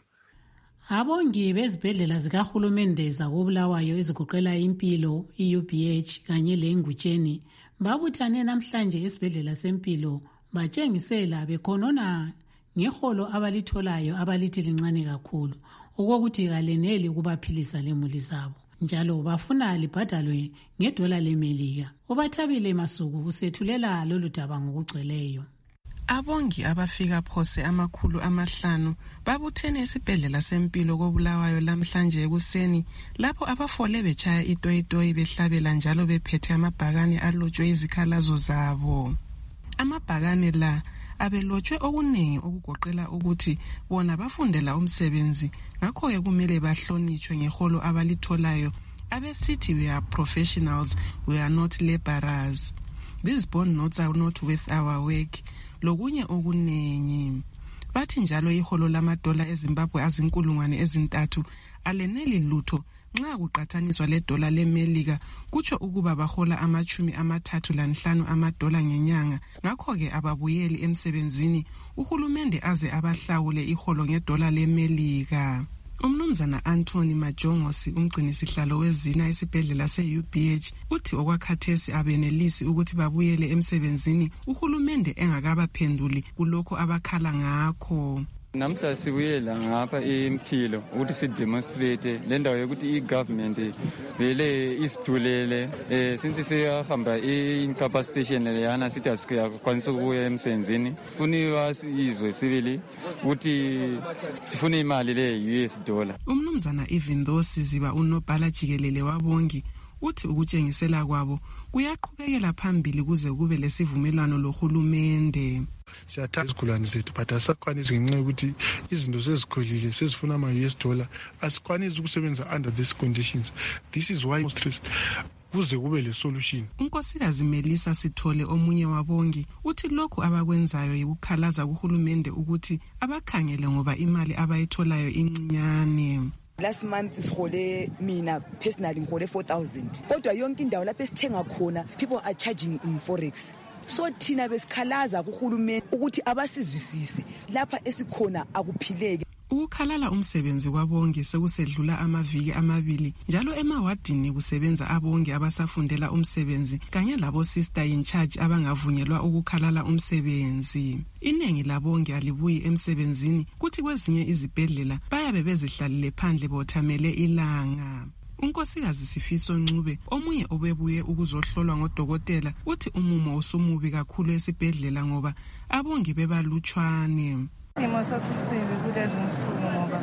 Abongi bezibhedlela zikahulumende zakobulawayo eziguqela impilo i-U B H kanye le-Ngutsheni babuthane namhlanje esibhedlela sempilo batshengisela bekhonona ngeholo abalitholayo abalithi lincane kakhulu okokuthi kaleneli ukubaphilisa lemuli zabo njalo bafuna libhadalwe ngedola lemelika. Ubathabile Masuku usethulela lolu daba ngokugcweleyo. Abongi abafika phose amakhulu amahlanu babuthene esibhedlela sempilo kobulawayo lamhlanje ekuseni lapho abafole bechaya itoyitoyi behlabela njalo bephethe amabhakane alotshwe izikhalazo zabo. Amabhakane la abelotshwe okuningi okugoqela ukuthi bona bafundela umsebenzi ngakho-ke kumele bahlonitshwe ngeholo abalitholayo abesithi we are professionals, we are not laborers. These bond notes are not worth our work. Lokunye okuningi. Bathi njalo iholo lamadola eZimbabwe azinkulungwane ezintathu aleneli lutho nxa kuqathaniswa le dola lemelika kutsho ukuba bahola amachumi amathathu lanhlanu amadola ngenyanga. Ngakho-ke ababuyeli emsebenzini uhulumende aze abahlawule iholo ngedola lemelika. Umnumzana Anthony Majongosi umgcinisihlalo wezina esibhedlela se-U B H uthi okwakhathesi abenelisi ukuthi babuyele emsebenzini uhulumende engakabaphenduli kulokho abakhala ngakho. Namhla sibuyela ngapha impilo ukuthi sidemonstrate le ndawo yokuthi i-government vele isidulele eh since siyahamba i-incapacitation leyana sithi asikwanisa ukuya emsebenzini sifuniwa sizwe sibili ukuthi sifuna imali le-U S dollar. Umnumzana even though siziba unobhala jikelele wabongi uthi ukutshengisela kwabo kuyaqhubekela phambili kuze kube lesivumelwano lohulumende. Siyathanda izigulane zethu but asakwanisi ngenxa yokuthi izinto sezikhulile sezifuna ama-U S dollar asikwanisi ukusebenza under these conditions. This is why stress kuze kube le solution. Unkosikazi Melissa Sithole omunye wabongi uthi lokhu abakwenzayo yikukhalaza kuhulumende ukuthi abakhangele ngoba imali abayitholayo incinyane. Last month sihole mina personally ngihole four thousand. Kodwa yonke indawo lapho esithenga khona people are charging in forex. So thina besikhalaza kuhulumeni ukuthi abasizwisise lapha esikhona akuphileke. Ukukhalala umsebenzi kwabongi sekusedlula amaviki amabili njalo emawadini kusebenza abongi abasafundela umsebenzi kanye labo sister in charge abangavunyelwa ukukhalala umsebenzi. Inengi labongi alibuyi emsebenzini kuthi kwezinye izibhedlela bayabe bezihlalile phandle bothamele ilanga. Unkosikazi Sifiso Ncube omunye obebuye ukuzohlolwa ngodokotela uthi umumo usumubi kakhulu esibhedlela ngoba abongi bebalutshwane. Imo sasisibi kulezi nsuku ngoba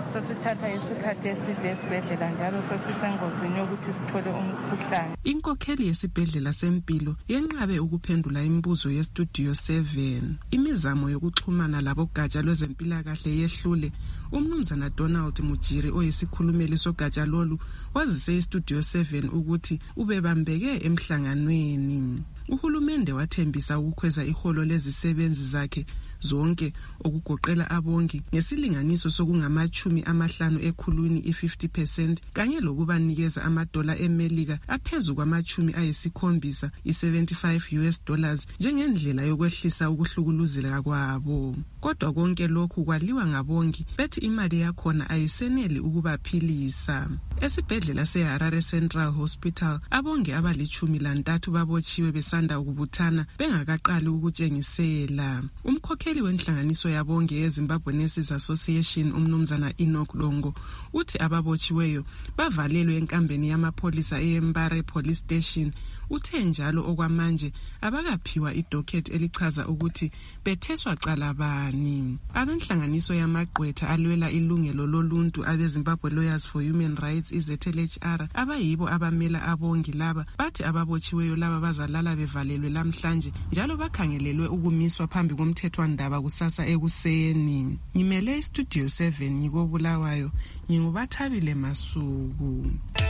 sasithatha isikhathi eside esibhedlela njalo sasisengozini yokuthi sithole umkhuhlane. Inkokheli yesibhedlela sempilo yenqabe ukuphendula imibuzo yestudio seven. Imizamo yokuxhumana labogatsha lwezempilakahle yehlule. Umnumzana Donald Mujiri oyisikhulumeli sogatsha lolu wazise istudio seven ukuthi ubebambeke emhlanganweni. Uhulumende wathembisa ukukhweza iholo lezisebenzi zakhe zonke okugoqela abongi ngesilinganiso sokungamachumi amahlanu ekhulwini i-fifty percent kanye lokubanikeza amadola emelika aphezu kwamachumi ayisikhombisa i-seventy-five U S dollars njengendlela yokwehlisa ukuhlukuluzeka kwabo. Kodwa konke lokhu kwaliwa ngabongi bethi imali yakhona ayiseneli ukubaphilisa. Esibhedlela seHarare Central Hospital abongi abalichumi lantathu babotshiwe besanda ukubuthana bengakaqali ukutshengisela. Umkhokheli wenhlanganiso yabongi yeZimbabwe Nurses Association umnumzana Enoch Longo uthi ababotshiweyo bavalelwe enkambeni yamapholisa eMbare Police Station. Uthe njalo okwamanje abakaphiwa idocket elichaza ukuthi betheswa cala bani. Abenhlanganiso yamagqwetha alwela ilungelo loluntu abeZimbabwe Lawyers for Human Rights I Z L H R abayibo abamela abongi laba bathi ababotshiweyo laba bazalala bevalelwe lamhlanje njalo bakhangelelwe ukumiswa phambi komthethwandaba kusasa ekuseni. Ngimele istudio seven yiko Bulawayo, ngingubathabile Masuku.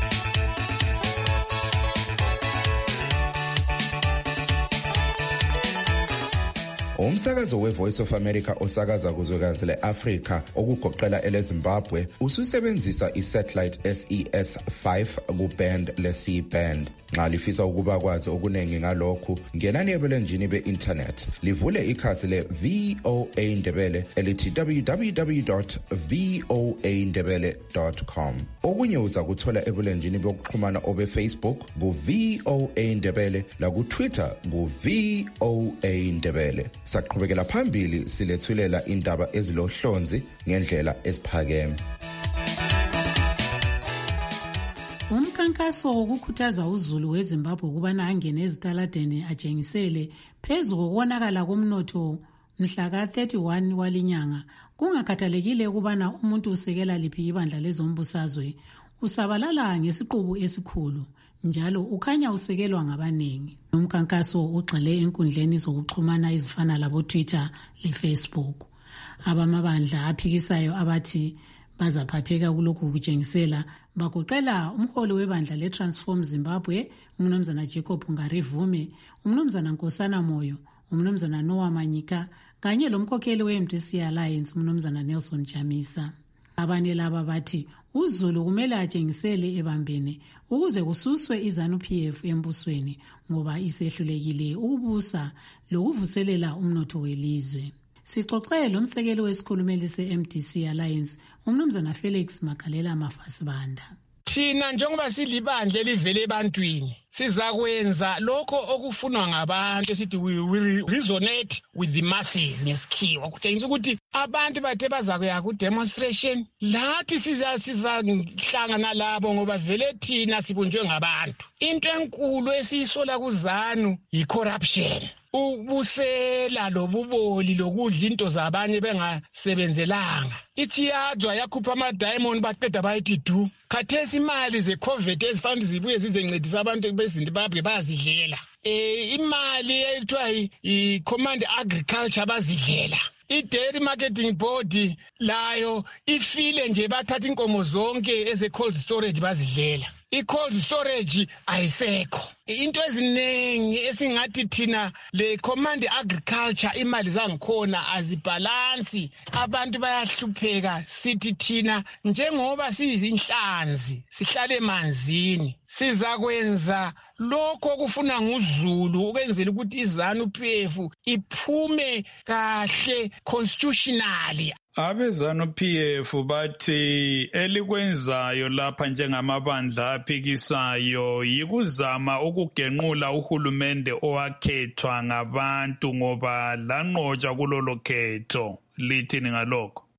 Umsakazo we-Voice of America osakaza kuzwekazi le-Afrika okugoqela ele-Zimbabwe ususebenzisa i-satellite S E S five ku-band le-C band. Nxa lifisa ukuba kwazi okuningi ngalokhu, ngenani ebulenjini be-internet livule ikhasi le-V O A Ndebele elithi w w w dot v o a ndebele dot com. Okunye uza kuthola ebulenjini bokuxhumana obe-Facebook ku-V O A Ndebele laku-Twitter ku-V O A Ndebele. Saqhubekela phambili silethulela indaba ezilohlonzi ngendlela esiphakeme. Umkhankaso wokukhuthaza uZulu weZimbabwe ukubana angene ezitaladeni atshengisele phezu kokonakala komnotho mhla ka thirty-one walinyanga kungakhathalekile ukubana umuntu usekela liphi ibandla lezombusazwe usabalala ngesiqubu esikhulu njalo ukhanya usekelwa ngabanengi. Umkhankaso ugxile enkundleni zokuxhumana ezifana labo Twitter le Facebook. Abamabandla aphikisayo abathi bazaphatheka kulokhu kutshengisela bagoqela umholi webandla le Transform Zimbabwe umnumzana Jacob Ngarivume, umnumzana Nkosana Moyo, umnumzana Noah Manyika kanye lomkhokheli we-M D C Alliance umnumzana Nelson Chamisa. Abanye laba bathi uZulu kumele atshengisele ebambene ukuze kususwe iZANU-P F embusweni ngoba isehlulekile ukubusa lokuvuselela umnotho welizwe. Sixoxe lo msekeli wesikhulumeli se-M D C Alliance umnumzana Felix Makalela Mafasibanda. Thina njengoba silibandle livele ebantwini sizakwenza lokho okufunwa ngabantu esithi we will resonate with the masses ngesikhiwa kutshengisa ukuthi abantu bathe bazakuya ku demonstration lathi siza sizahlangana labo ngoba vele thina sibunjwe ngabantu. Into enkulu esiyisola kuZANU yi corruption, ubusela lobuboli lokudla into zabanye bengasebenzelanga. Ithi yadwa yakhupha ama diamond baqeda bayithi du. Khathesi imali ze COVID ezifanele zibuye zizencedisa abantu beZimbabwe bazidlela. Eh imali ethiwa i Command Agriculture bazidlela. I-Dairy Marketing Board layo ifile nje bathatha inkomo zonke eze cold storage bazidlela. I-cold storage ayisekho. Into eziningi esingathi thina le Command Agriculture imali zangikhona azibhalansi, abantu bayahlupheka. Sithi thina njengoba siyizinhlanzi sihlale emanzini sizakwenza lokho okufuna nguZulu ukwenzela ukuthi iZANU-P F iphume kahle constitutionally. AbeZANU-P F bathi elikwenzayo lapha njengamabandla aphikisayo yikuzama ukugenqula uhulumende owakhethwa ngabantu ngoba lanqotshwa kulolo khetho. Lithini ngalokho?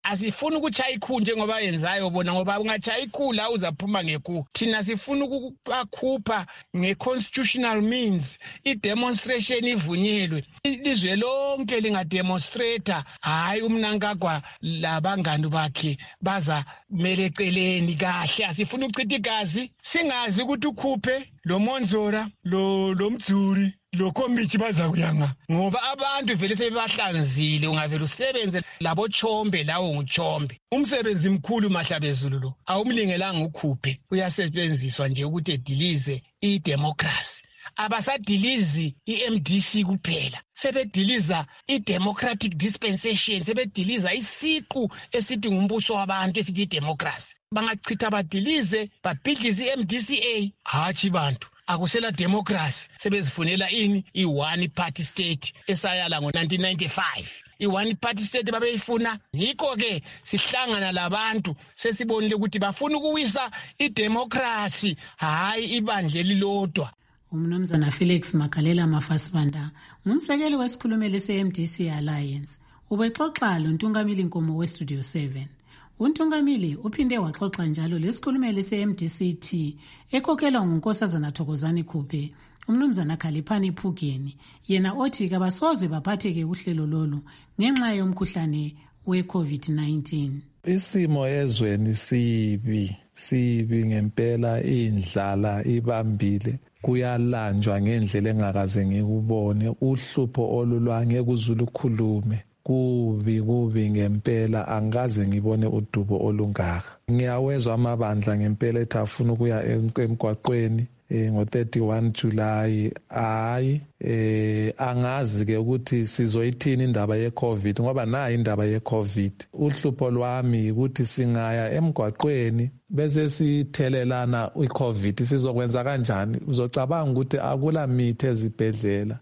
asifuni ukutshaya ikhulu njengoba yenzayo bona, ngoba ungatshaya ikhulu la uzaphuma ngekhulu. Thina sifuna ukubakhupha nge-constitutional means, i-demonstration ivunyelwe, ilizwe lonke lingademonstrata, hayi umnankagwa labangani bakhe baza mele eceleni kahle. Asifuna ukuchitha igazi, singazi ukuthi ukhuphe lo Monzora lo lo Mdzuri lo Komithi baza kuyanga, ngoba abantu vele sebebahlanzile. Ungavela usebenze labo Chombe lawo nguChombe, umsebenzi mkhulu Mahlabezulu lo awumlingelanga ukhuphe, uyasebenziswa nje ukuthi edilize i-democracy. Abasadilizi i-M D C kuphela, sebediliza i-democratic dispensation, sebediliza isiqu esithi ngumbuso wabantu esithi i-democracy. Bangachitha badilize babhidlize i-M D C A, hatshi bantu akusela democracy. Sebezifunela ini i-one party state esayala ngo nineteen ninety-five. I-one party state babeyifuna, yikho ke sihlangana labantu sesibonile ukuthi bafuna ukuwisa i-democracy, hayi ibandla elilodwa. Umnumzana Felix Makalela Mafasibanda, ngumsekeli wesikhulumeli se-M D C Alliance, ubexoxa lo Ntungamili Nkomo we-Studio seven. UNtungamili uphinde waxoxa njalo lesikhulumeli se-M D C T ekhokhelwa nguNkosazana Thokozani Khuphe, umnumzana Khaliphani Phugeni, yena othi kabasoze baphatheke uhlelo lolu ngenxa yomkhuhlane we-COVID nineteen. Isimo ezweni sibi, sibi ngempela, indlala ibambile. Kuyalanjwa ngendlela engakaze ngikubone, uhlupho olulwa ngeke uzulukhulume. Kubi kubi ngempela, angikaze ngibone udubo olungaka. Ngiyawezwa amabandla ngempela ethi afuna ukuya emgwaqweni ngo thirty-one July. Hayi, eh angazi ke ukuthi sizoyithini indaba ye-COVID, ngoba nayi indaba ye-COVID. Uhlupho lwami ukuthi singaya emgwaqweni bese sithelelana i-COVID, sizokwenza kanjani? Uzocabanga ukuthi akula mithi ezibhedlela,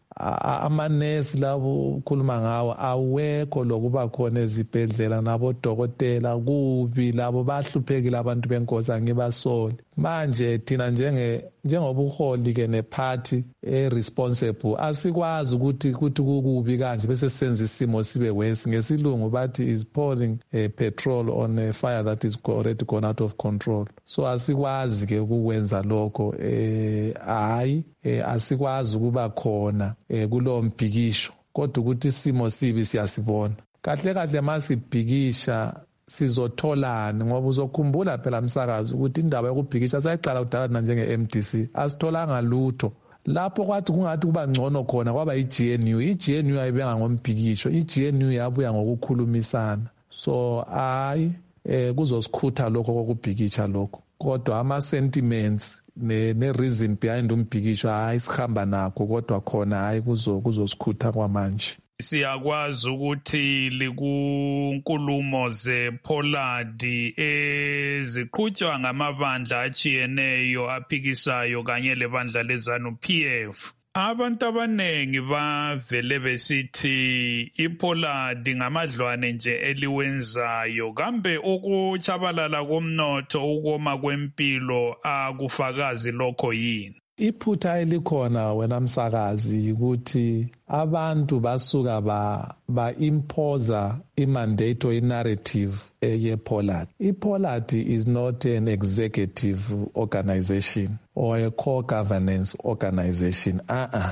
amanesi labo ukhuluma ngawo awekho lokuba khona ezibhedlela, nabodokotela kubi, labo bahluphekile abantu benkosi, angibasoli. Manje thina njenge njengoba uholi ke neparty e-responsible asikwazi ukuthi ukuthi kukubi kanje bese senza isimo sibe worse. Ngesilungu bathi is pouring uh, petrol on a fire that is already gone out of control. So asikwazi ke ukwenza lokho, eh hayi eh, asikwazi ukuba khona eh, kulo mbhikisho, kodwa ukuthi isimo sibi siyasibona. Kahle kahle masibhikisha sizotholani, ngoba uzokhumbula phela msakazi ukuthi indaba yokubhikisha sayiqala kudala njenge-M D C asitholanga lutho. Lapho kwathi kungathi kuba ngcono khona kwaba i-G N U. I-G N U ayibenga ngombhikisho, i-G N U yabuya ngokukhulumisana. So hayi eh kuzosikhutha lokho kokubhikisha lokho, kodwa ama-sentiments ne-reason behind umbhikisho hayi sihamba nakho, kodwa khona hayi kuzosikhutha kwamanje. Siyakwazi ukuthi likunkulumo zePoladi eziqhutshwa ngamabandla achiyeneyo aphikisayo kanye lebandla lezanu P F. Abantu abanengi bavele besithi iPoladi ngamadlwane nje eliwenzayo. Kambe ukuchabalala komnotho, ukoma kwempilo akufakazi lokho yini? Iphutha elikhona wena msakazi ukuthi abantu basuka ba ba imposer i-mandate or i-narrative ye-Poladi. I-Poladi is not an executive organization or a core governance organization. Uh-uh.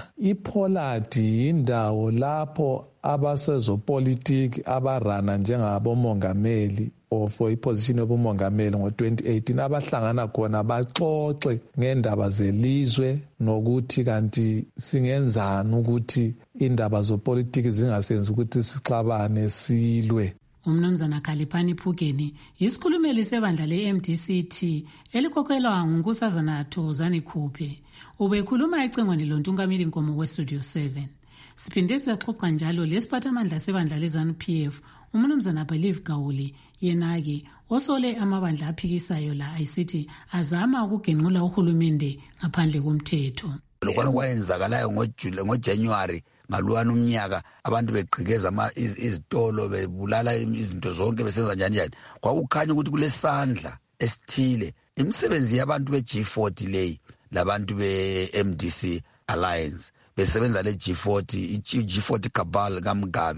I-Poladi indawo lapho abasezopolitiki abarana njengabomongameli or for iposition yobumongameli ngo twenty eighteen abahlangana khona baxoxe ngendaba zelizwe nokuthi kanti singenzani ukuthi indaba zopolitiki zingasenzi ukuthi sixabane silwe. Umnumzana Khaliphani Phugeni isikhulumeli sebandla le-M D C T elikhokhelwa nguNkosazana Thokozani Khuphe ubekhuluma ecingweni loNtungamili Nkomo we-Studio seven. Siphinde saxoxa njalo lesiphathamandla sebandla lezanu P F umnumzana Believe Gawuli, yena-ke osole amabandla aphikisayo la ayisithi azama ukugenqula uhulumende ngaphandle komthetho. Lokho kwayenzakalayo ngoJule ngoJanuary ngaluwana umnyaka abantu begqikeza ama izitolo bebulala izinto zonke besenza njani njani, kwakukhanya ukuthi kulesandla esithile imisebenzi yabantu be-G forty leyi labantu be-M D C Alliance besebenza le-G forty i-G forty cabal kaMgabe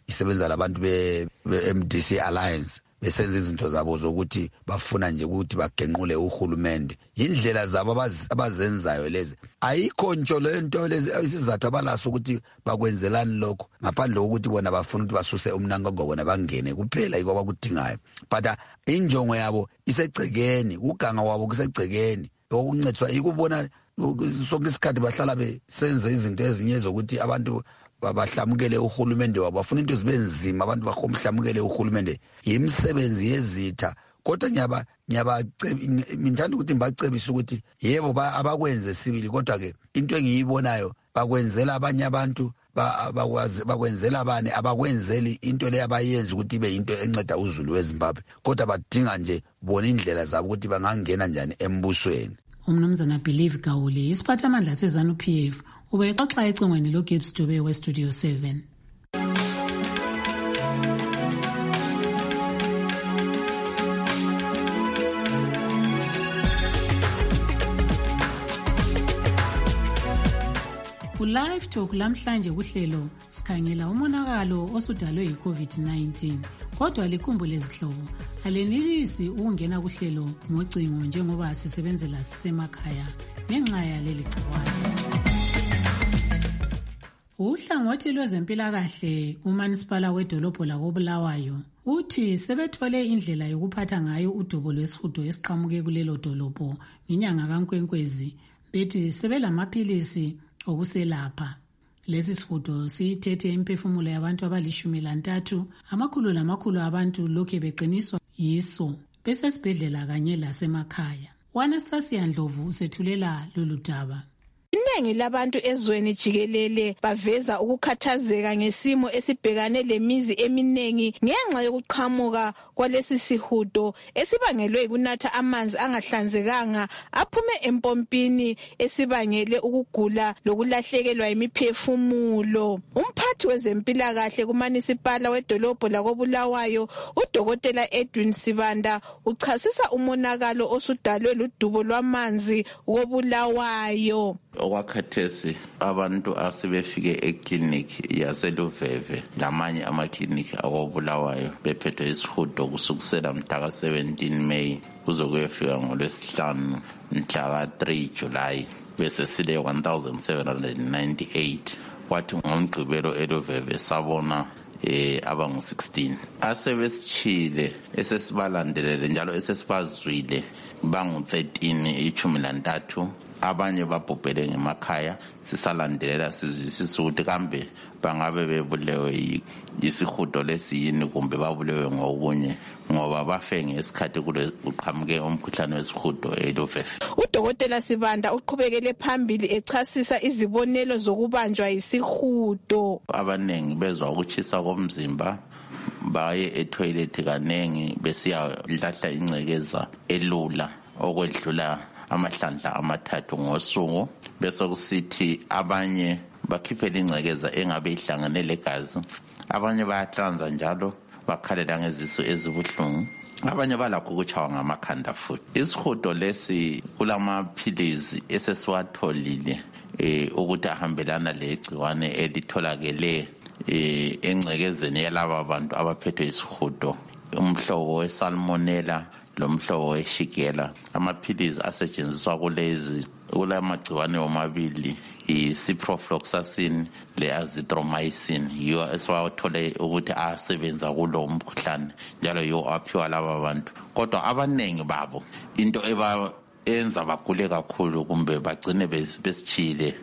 isebenza labantu be-M D C Alliance besenza izinto zabo zokuthi bafuna nje ukuthi bagenqule uhulumende. Indlela zabo abazenzayo lezi ayikho ntsho lento lezi isizathu abalaso ukuthi bakwenzelani lokho ngaphandle kokuthi bona bafuna ukuthi basuse umnangagwa bona bangene kuphela yiko abakudingayo. But injongo yabo isegcekeni, uganga wabo kusegcekeni. Okuncetswa ikubona sonke isikhathi bahlala besenze izinto ezinye zokuthi abantu bahlamukele uhulumende wabo, bafuna into zibe nzima abantu bahlamukele uhulumende. Yimisebenzi yezitha. Kodwa nyaba nyaba ngithanda ukuthi ngibacebise ukuthi yebo abakwenze sibili, kodwa ke into engiyibonayo bakwenzela abanye abantu bakwazi bakwenzela abane abakwenzeli into le abayenza ukuthi ibe into enceda uZulu weZimbabwe, kodwa badinga nje bona indlela zabo ukuthi bangangena njani embusweni. Umnumzana Believe Gawule isiphathamandla seZanu P F ubexoxa ecingweni lo Gibbs Dube we Studio seven. Live Talk lamhlanje kuhlelo sikhangela umonakalo osudalwe yi-COVID nineteen. Kodwa likhumbule izihlobo alenilisi ukungena kuhlelo ngocingo njengoba sisebenzela sisemakhaya ngenxa yaleli gciwane. Uhlangothi lwezempilakahle uManisipala wedolobho lakoBulawayo uthi sebethole indlela yokuphatha ngayo udubo lwesihudo esiqhamuke kulelo dolobho ngenyanga kaNkwenkwezi, bethi sebelamaphilisi okuselapha. Lesi sihudo sithethe imphefumulo yabantu abalishumi lantathu, amakhulu lamakhulu abantu lokhe beqiniswa yiso besesibhedlela kanye lasemakhaya. Anastasia Ndlovu usethulela lolu daba. Iningi labantu ezweni jikelele baveza ukukhathazeka ngesimo esibhekane lemizi eminengi ngenxa yokuqhamuka kwalesi sihudo esibangelwe ukunatha amanzi angahlanzekanga aphume empompini esibangele ukugula lokulahlekelwa imiphefumulo. Umphathi wezempilakahle kuManisipala wedolobho lakoBulawayo uDokotela Edwin Sibanda uchasisa umonakalo osudalwe ludubo lwamanzi koBulawayo. Okwakhathesi abantu asebefike eclinic yaseLuveve lamanye amaklinikhi akoBulawayo bephethwe isihudo kusukusela mhla seventeen May kuze kuyefika ngolwesihlanu mhla three July bese sile one thousand seven hundred ninety-eight. Kwathi ngomgqibelo eLuveve sabona eh abangu sixteen asebesichile esesibalandelele njalo esesibazwile bangu thirteen ichumi lantathu. Abanye babhubhele ngemakhaya sisalandelela sizwisisa ukuthi kambe bangabe bebulewe yisihudo lesiyini kumbe babulewe ngokunye ngoba bafe ngesikhathi kule uqhamuke umkhuhlane wesihudo eLuveve. uDokotela Sibanda uqhubekele phambili echasisa izibonelo zokubanjwa yisihudo. Abanengi bezwa ukuchisa komzimba baye etoilet kanengi besiya lahla incekeza elula okwedlula amahlandla amathathu ngosuku, bese kusithi abanye bakhiphela ingcekeza engabe ihlangane legazi, abanye bayatransa njalo bakhalela ngezisu ezibuhlungu, abanye balakho ukuchawa ngamakhanda futhi. Isihudo lesi kulamaphilizi esesiwatholile eh ukuthi ahambelana legciwane elitholakele eh engcekezeni yalabo abantu abaphethwe isihudo, umhlobo wesalmonella lomhlobo weshigela. Amaphilizi asetshenziswa kulezi kulamagciwane omabili i-ciprofloxacin le-azithromycin yiwo esiwathole ukuthi asebenza kulo mkhuhlane njalo yiwo aphiwa laba bantu. Kodwa abanengi babo into eba enza bagule kakhulu kumbe bagcine besichile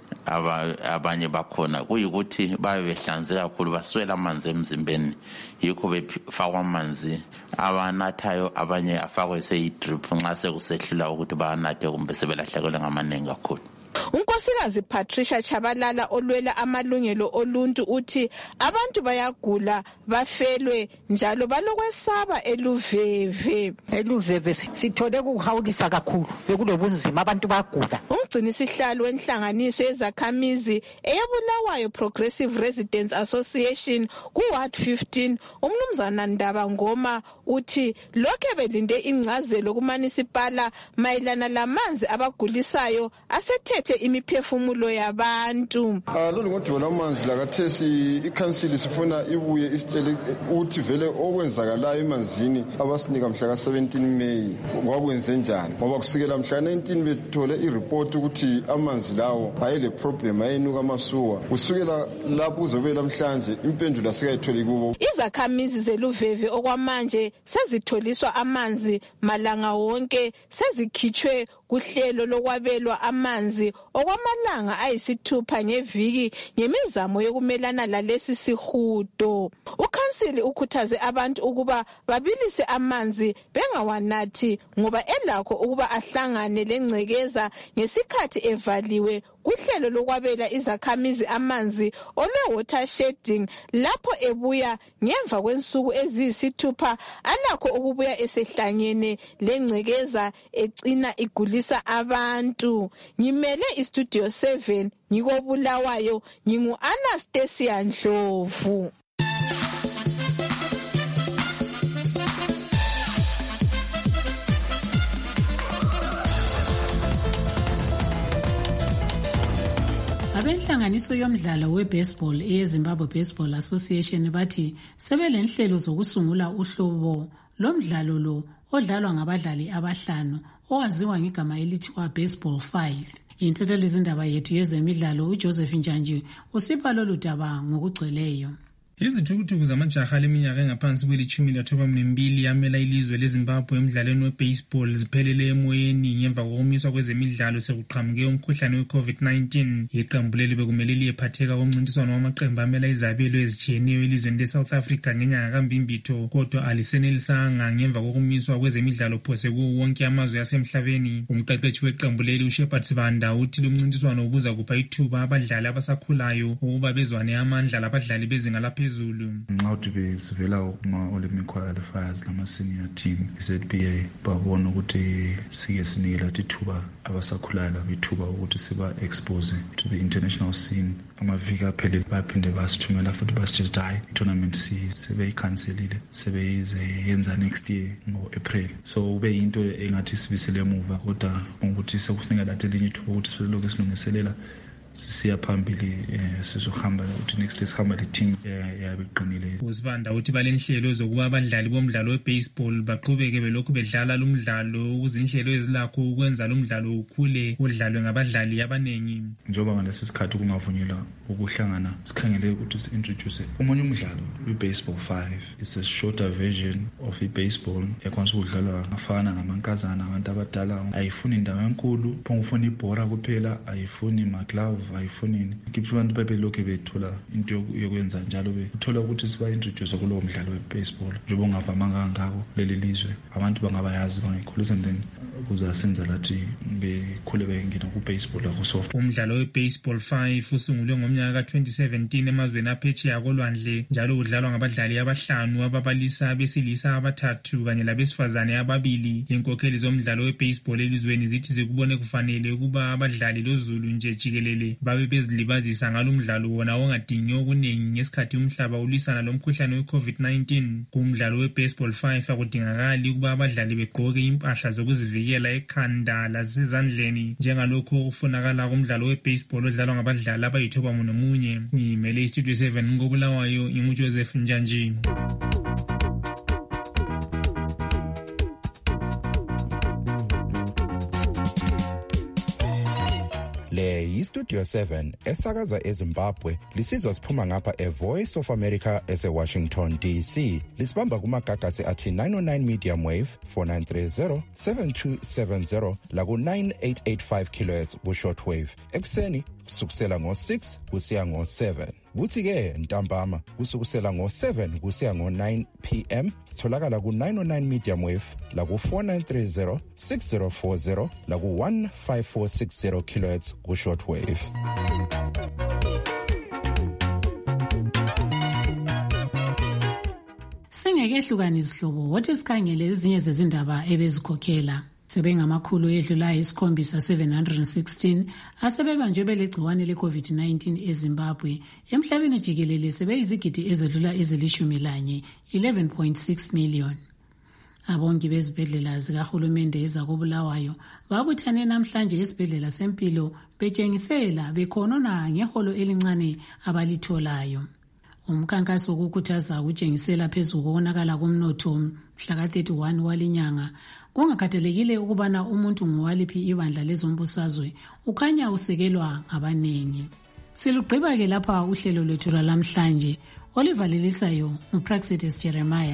abanye bakhona kuyikuthi babe behlanze kakhulu baswela amanzi emzimbeni, yikho befakwa amanzi abanathayo, abanye afakwe seyi-drip nxa sekusehlula ukuthi banathe kumbe sebelahlekelwe ngamaningi kakhulu. Unkosikazi Patricia Chabalala olwela amalungelo oluntu uthi abantu bayagula bafelwe njalo balokwesaba eLuveve. eLuveve sithole ukuhawukisa kakhulu bekulobunzima abantu bagula. Umgcinisihlalo wenhlanganiso yezakhamizi eyaBulawayo Progressive Residents Association ku-Ward fifteen uMnumzana Ndaba Ngoma uthi lokhe belinde ingcazelo kuManisipala mayelana lamanzi abagulisayo asethe ophethe imiphefumulo yabantu. Lolu ngodaba lamanzi lakathesi ikhansili sifuna ibuye isitshele ukuthi vele okwenzakalayo emanzini abasinika mhla ka seventeen May kwakwenze njani, ngoba kusukela mhla nineteen bethole ireport ukuthi amanzi lawo ayele problem ayenuka amasuwa. Kusukela lapho uzobe namhlanje impendulo asikayitholi kubo. Izakhamizi zeluveve okwamanje sezitholiswa amanzi malanga wonke, sezikhitshwe kuhlelo lokwabelwa amanzi okwamalanga ayisithupha ngeviki ngemizamo yokumelana lalesi sihudo. Ukhansili ukhuthaze abantu ukuba babilise amanzi bengawanathi ngoba elakho ukuba ahlangane lengcekeza ngesikhathi evaliwe kuhlelo lokwabela izakhamizi amanzi olwe water shedding, lapho ebuya ngemva kwensuku eziyisithupha alakho ukubuya esehlangene lengcekeza ecina igulisa abantu. Ngimele istudio seven ngiko Bulawayo, ngingu Anastasia Ndlovu. Abenhlanganiso yomdlalo we-baseball eyeZimbabwe Baseball Association bathi sebelenhlelo zokusungula uhlobo lomdlalo lo odlalwa ngabadlali abahlanu owaziwa ngegama elithiwa baseball five. Intatheli zindaba yethu yezemidlalo uJoseph Njanji usipha lolu daba ngokugcweleyo. Izithukuthuku zamajaha leminyaka engaphansi kwelitshumi lathobambili yamela ilizwe leZimbabwe emdlalweni we-baseball ziphelele emoyeni ngemva kokumiswa kwezemidlalo sekuqhamuke umkhuhlane we-covid nineteen. Iqembu leli bekumele liyephatheka komncintiswano wamaqembu amela izabelo ezitshiyeneyo elizweni le-South Africa ngenyanga kaMbimbitho, kodwa alisenelisanga ngemva kokumiswa kwezemidlalo phose kuwo wonke amazwe yasemhlabeni. Umqeqeshi weqembu leli uShepard Sibanda uthi lumncintiswano ubuza kupha ithuba abadlali abasakhulayo ukuba bezwane amandla labadlali bezinga laphezulu. Nxa ukuthi sivela kuma-Olympic qualifiers lama-senior team i-Z B A babona ukuthi sike sinikela ithuba abasakhulayo labo ithuba ukuthi siba-expose to the international scene. Amaviki aphelele baphinde basithumela futhi basitshela ukuthi hayi i-tournament sebeyikhanselile sebeyize yenza next year ngo-April. So kube yinto engathi sibisele emuva, kodwa ukuthi sekufuneka lathi elinye ithuba ukuthi silokhu silungiselela sisiya phambili sizohamba ukuthi next day sihamba le team yabeqinile. Usibanda uthi balenhlelo zokuba abadlali bomdlalo we-baseball baqhubeke belokhu bedlala lo mdlalo ukuze inhlelo ezilakho ukwenza lo mdlalo ukhule udlalwe ngabadlali abaningi. Njengoba ngalesi sikhathi kungavunyelwa ukuhlangana, sikhangele ukuthi si-introduce omunye umdlalo we-baseball five. It's a shorter version of i-baseball ekwanisa ukudlalwa ngafana namankazana abantu abadala. Ayifuni indawo enkulu, phongufuna ibhora kuphela, ayifuni maglove, ayifonini. Kiphi abantu bebelokhu bethola into yokwenza njalo bethola ukuthi siba introduce kulowo mdlalo we-baseball njengoba ungavamanga kangako leli lizwe. Abantu bangabayazi bangayikhulisa and then kuzasenza lathi bekhule bengena ku-baseball akusoft. Umdlalo we-baseball five usungulwe ngomnyaka ka twenty seventeen emazweni aphetsheya kolwandle, njalo udlalwa ngabadlali abahlanu ababalisa abesilisa abathathu kanye labesifazane ababili. Inkokheli zomdlalo we-baseball elizweni zithi zikubone kufanele ukuba abadlali lozulu nje jikelele babe bezilibazisa ngalo mdlalo wona ongadingi okuningi ngesikhathi umhlaba ulisana lomkhuhlane we-covid nineteen. Kumdlalo we-baseball five akudingakali ukuba abadlali begqoke impahla zokuzivikela ekhanda lasezandleni njengalokho okufunakala kumdlalo we-baseball odlalwa ngabadlali abayithoba nomunye. Ngimele istudio seven ngobulawayo, inguJoseph Njanji. Le yiStudio seven esakaza eZimbabwe, lisizwa siphuma ngapha eVoice of America ese-Washington D C. Lisibamba kumagagasi athi nine oh nine medium wave four nine three zero seven two seven zero laku nine eight eight five kilohertz ku-short wave. Ekuseni kusukusela ngo-six kusiya ngo-seven. Kuthi-ke ntambama kusukusela ngo-seven kusiya ngo-nine p m sitholakala ku-nine oh nine medium wave laku four nine three zero six zero four zero laku one five four six zero kilohertz ku-short wave. Singekehluka izihlobo wothi sikhangele ezinye zezindaba ebezikhokhela. Sebengamakhulu edlula isikhombisa seven hundred sixteen asebebanjwe belegciwane le-covid nineteen eZimbabwe. Emhlabeni jikelele sebeyizigidi ezedlula ezilishumi lanye eleven point six million. Abongi bezibhedlela zikahulumende ezakobulawayo babuthane namhlanje esibhedlela sempilo betshengisela bekhonona ngeholo elincane abalitholayo. Umkhankaso wokukhuthaza ukutshengisela phezulu kokonakala komnotho mhla ka thirty-one walinyanga kungakhathalekile ukubana umuntu ngowaliphi ibandla lezombusazwe ukhanya usekelwa ngabanengi. Silugqiba ke lapha uhlelo lwethu lwalamhlanje olivalelisayo uPraxides Jeremiah.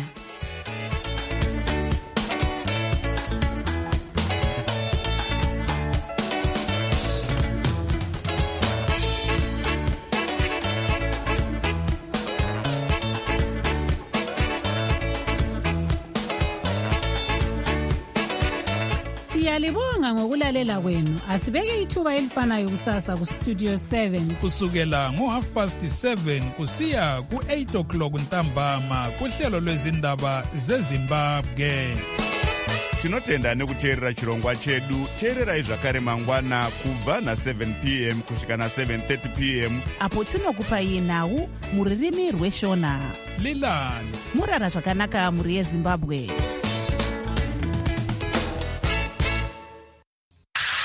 Siyalibonga ngokulalela kwenu. Asibeke ithuba elifanayo kusasa ku Studio seven kusukela ngo half past seven kusiya ku eight o'clock ntambama kuhlelo lwezindaba zeZimbabwe. Tinotenda nekuteerera chirongwa chedu. Teererai zvakare mangwana kubva na seven p m kusvika na seven thirty p m apo tinokupai nhau muririmi rweshona. Lilani murara zvakanaka muri yeZimbabwe.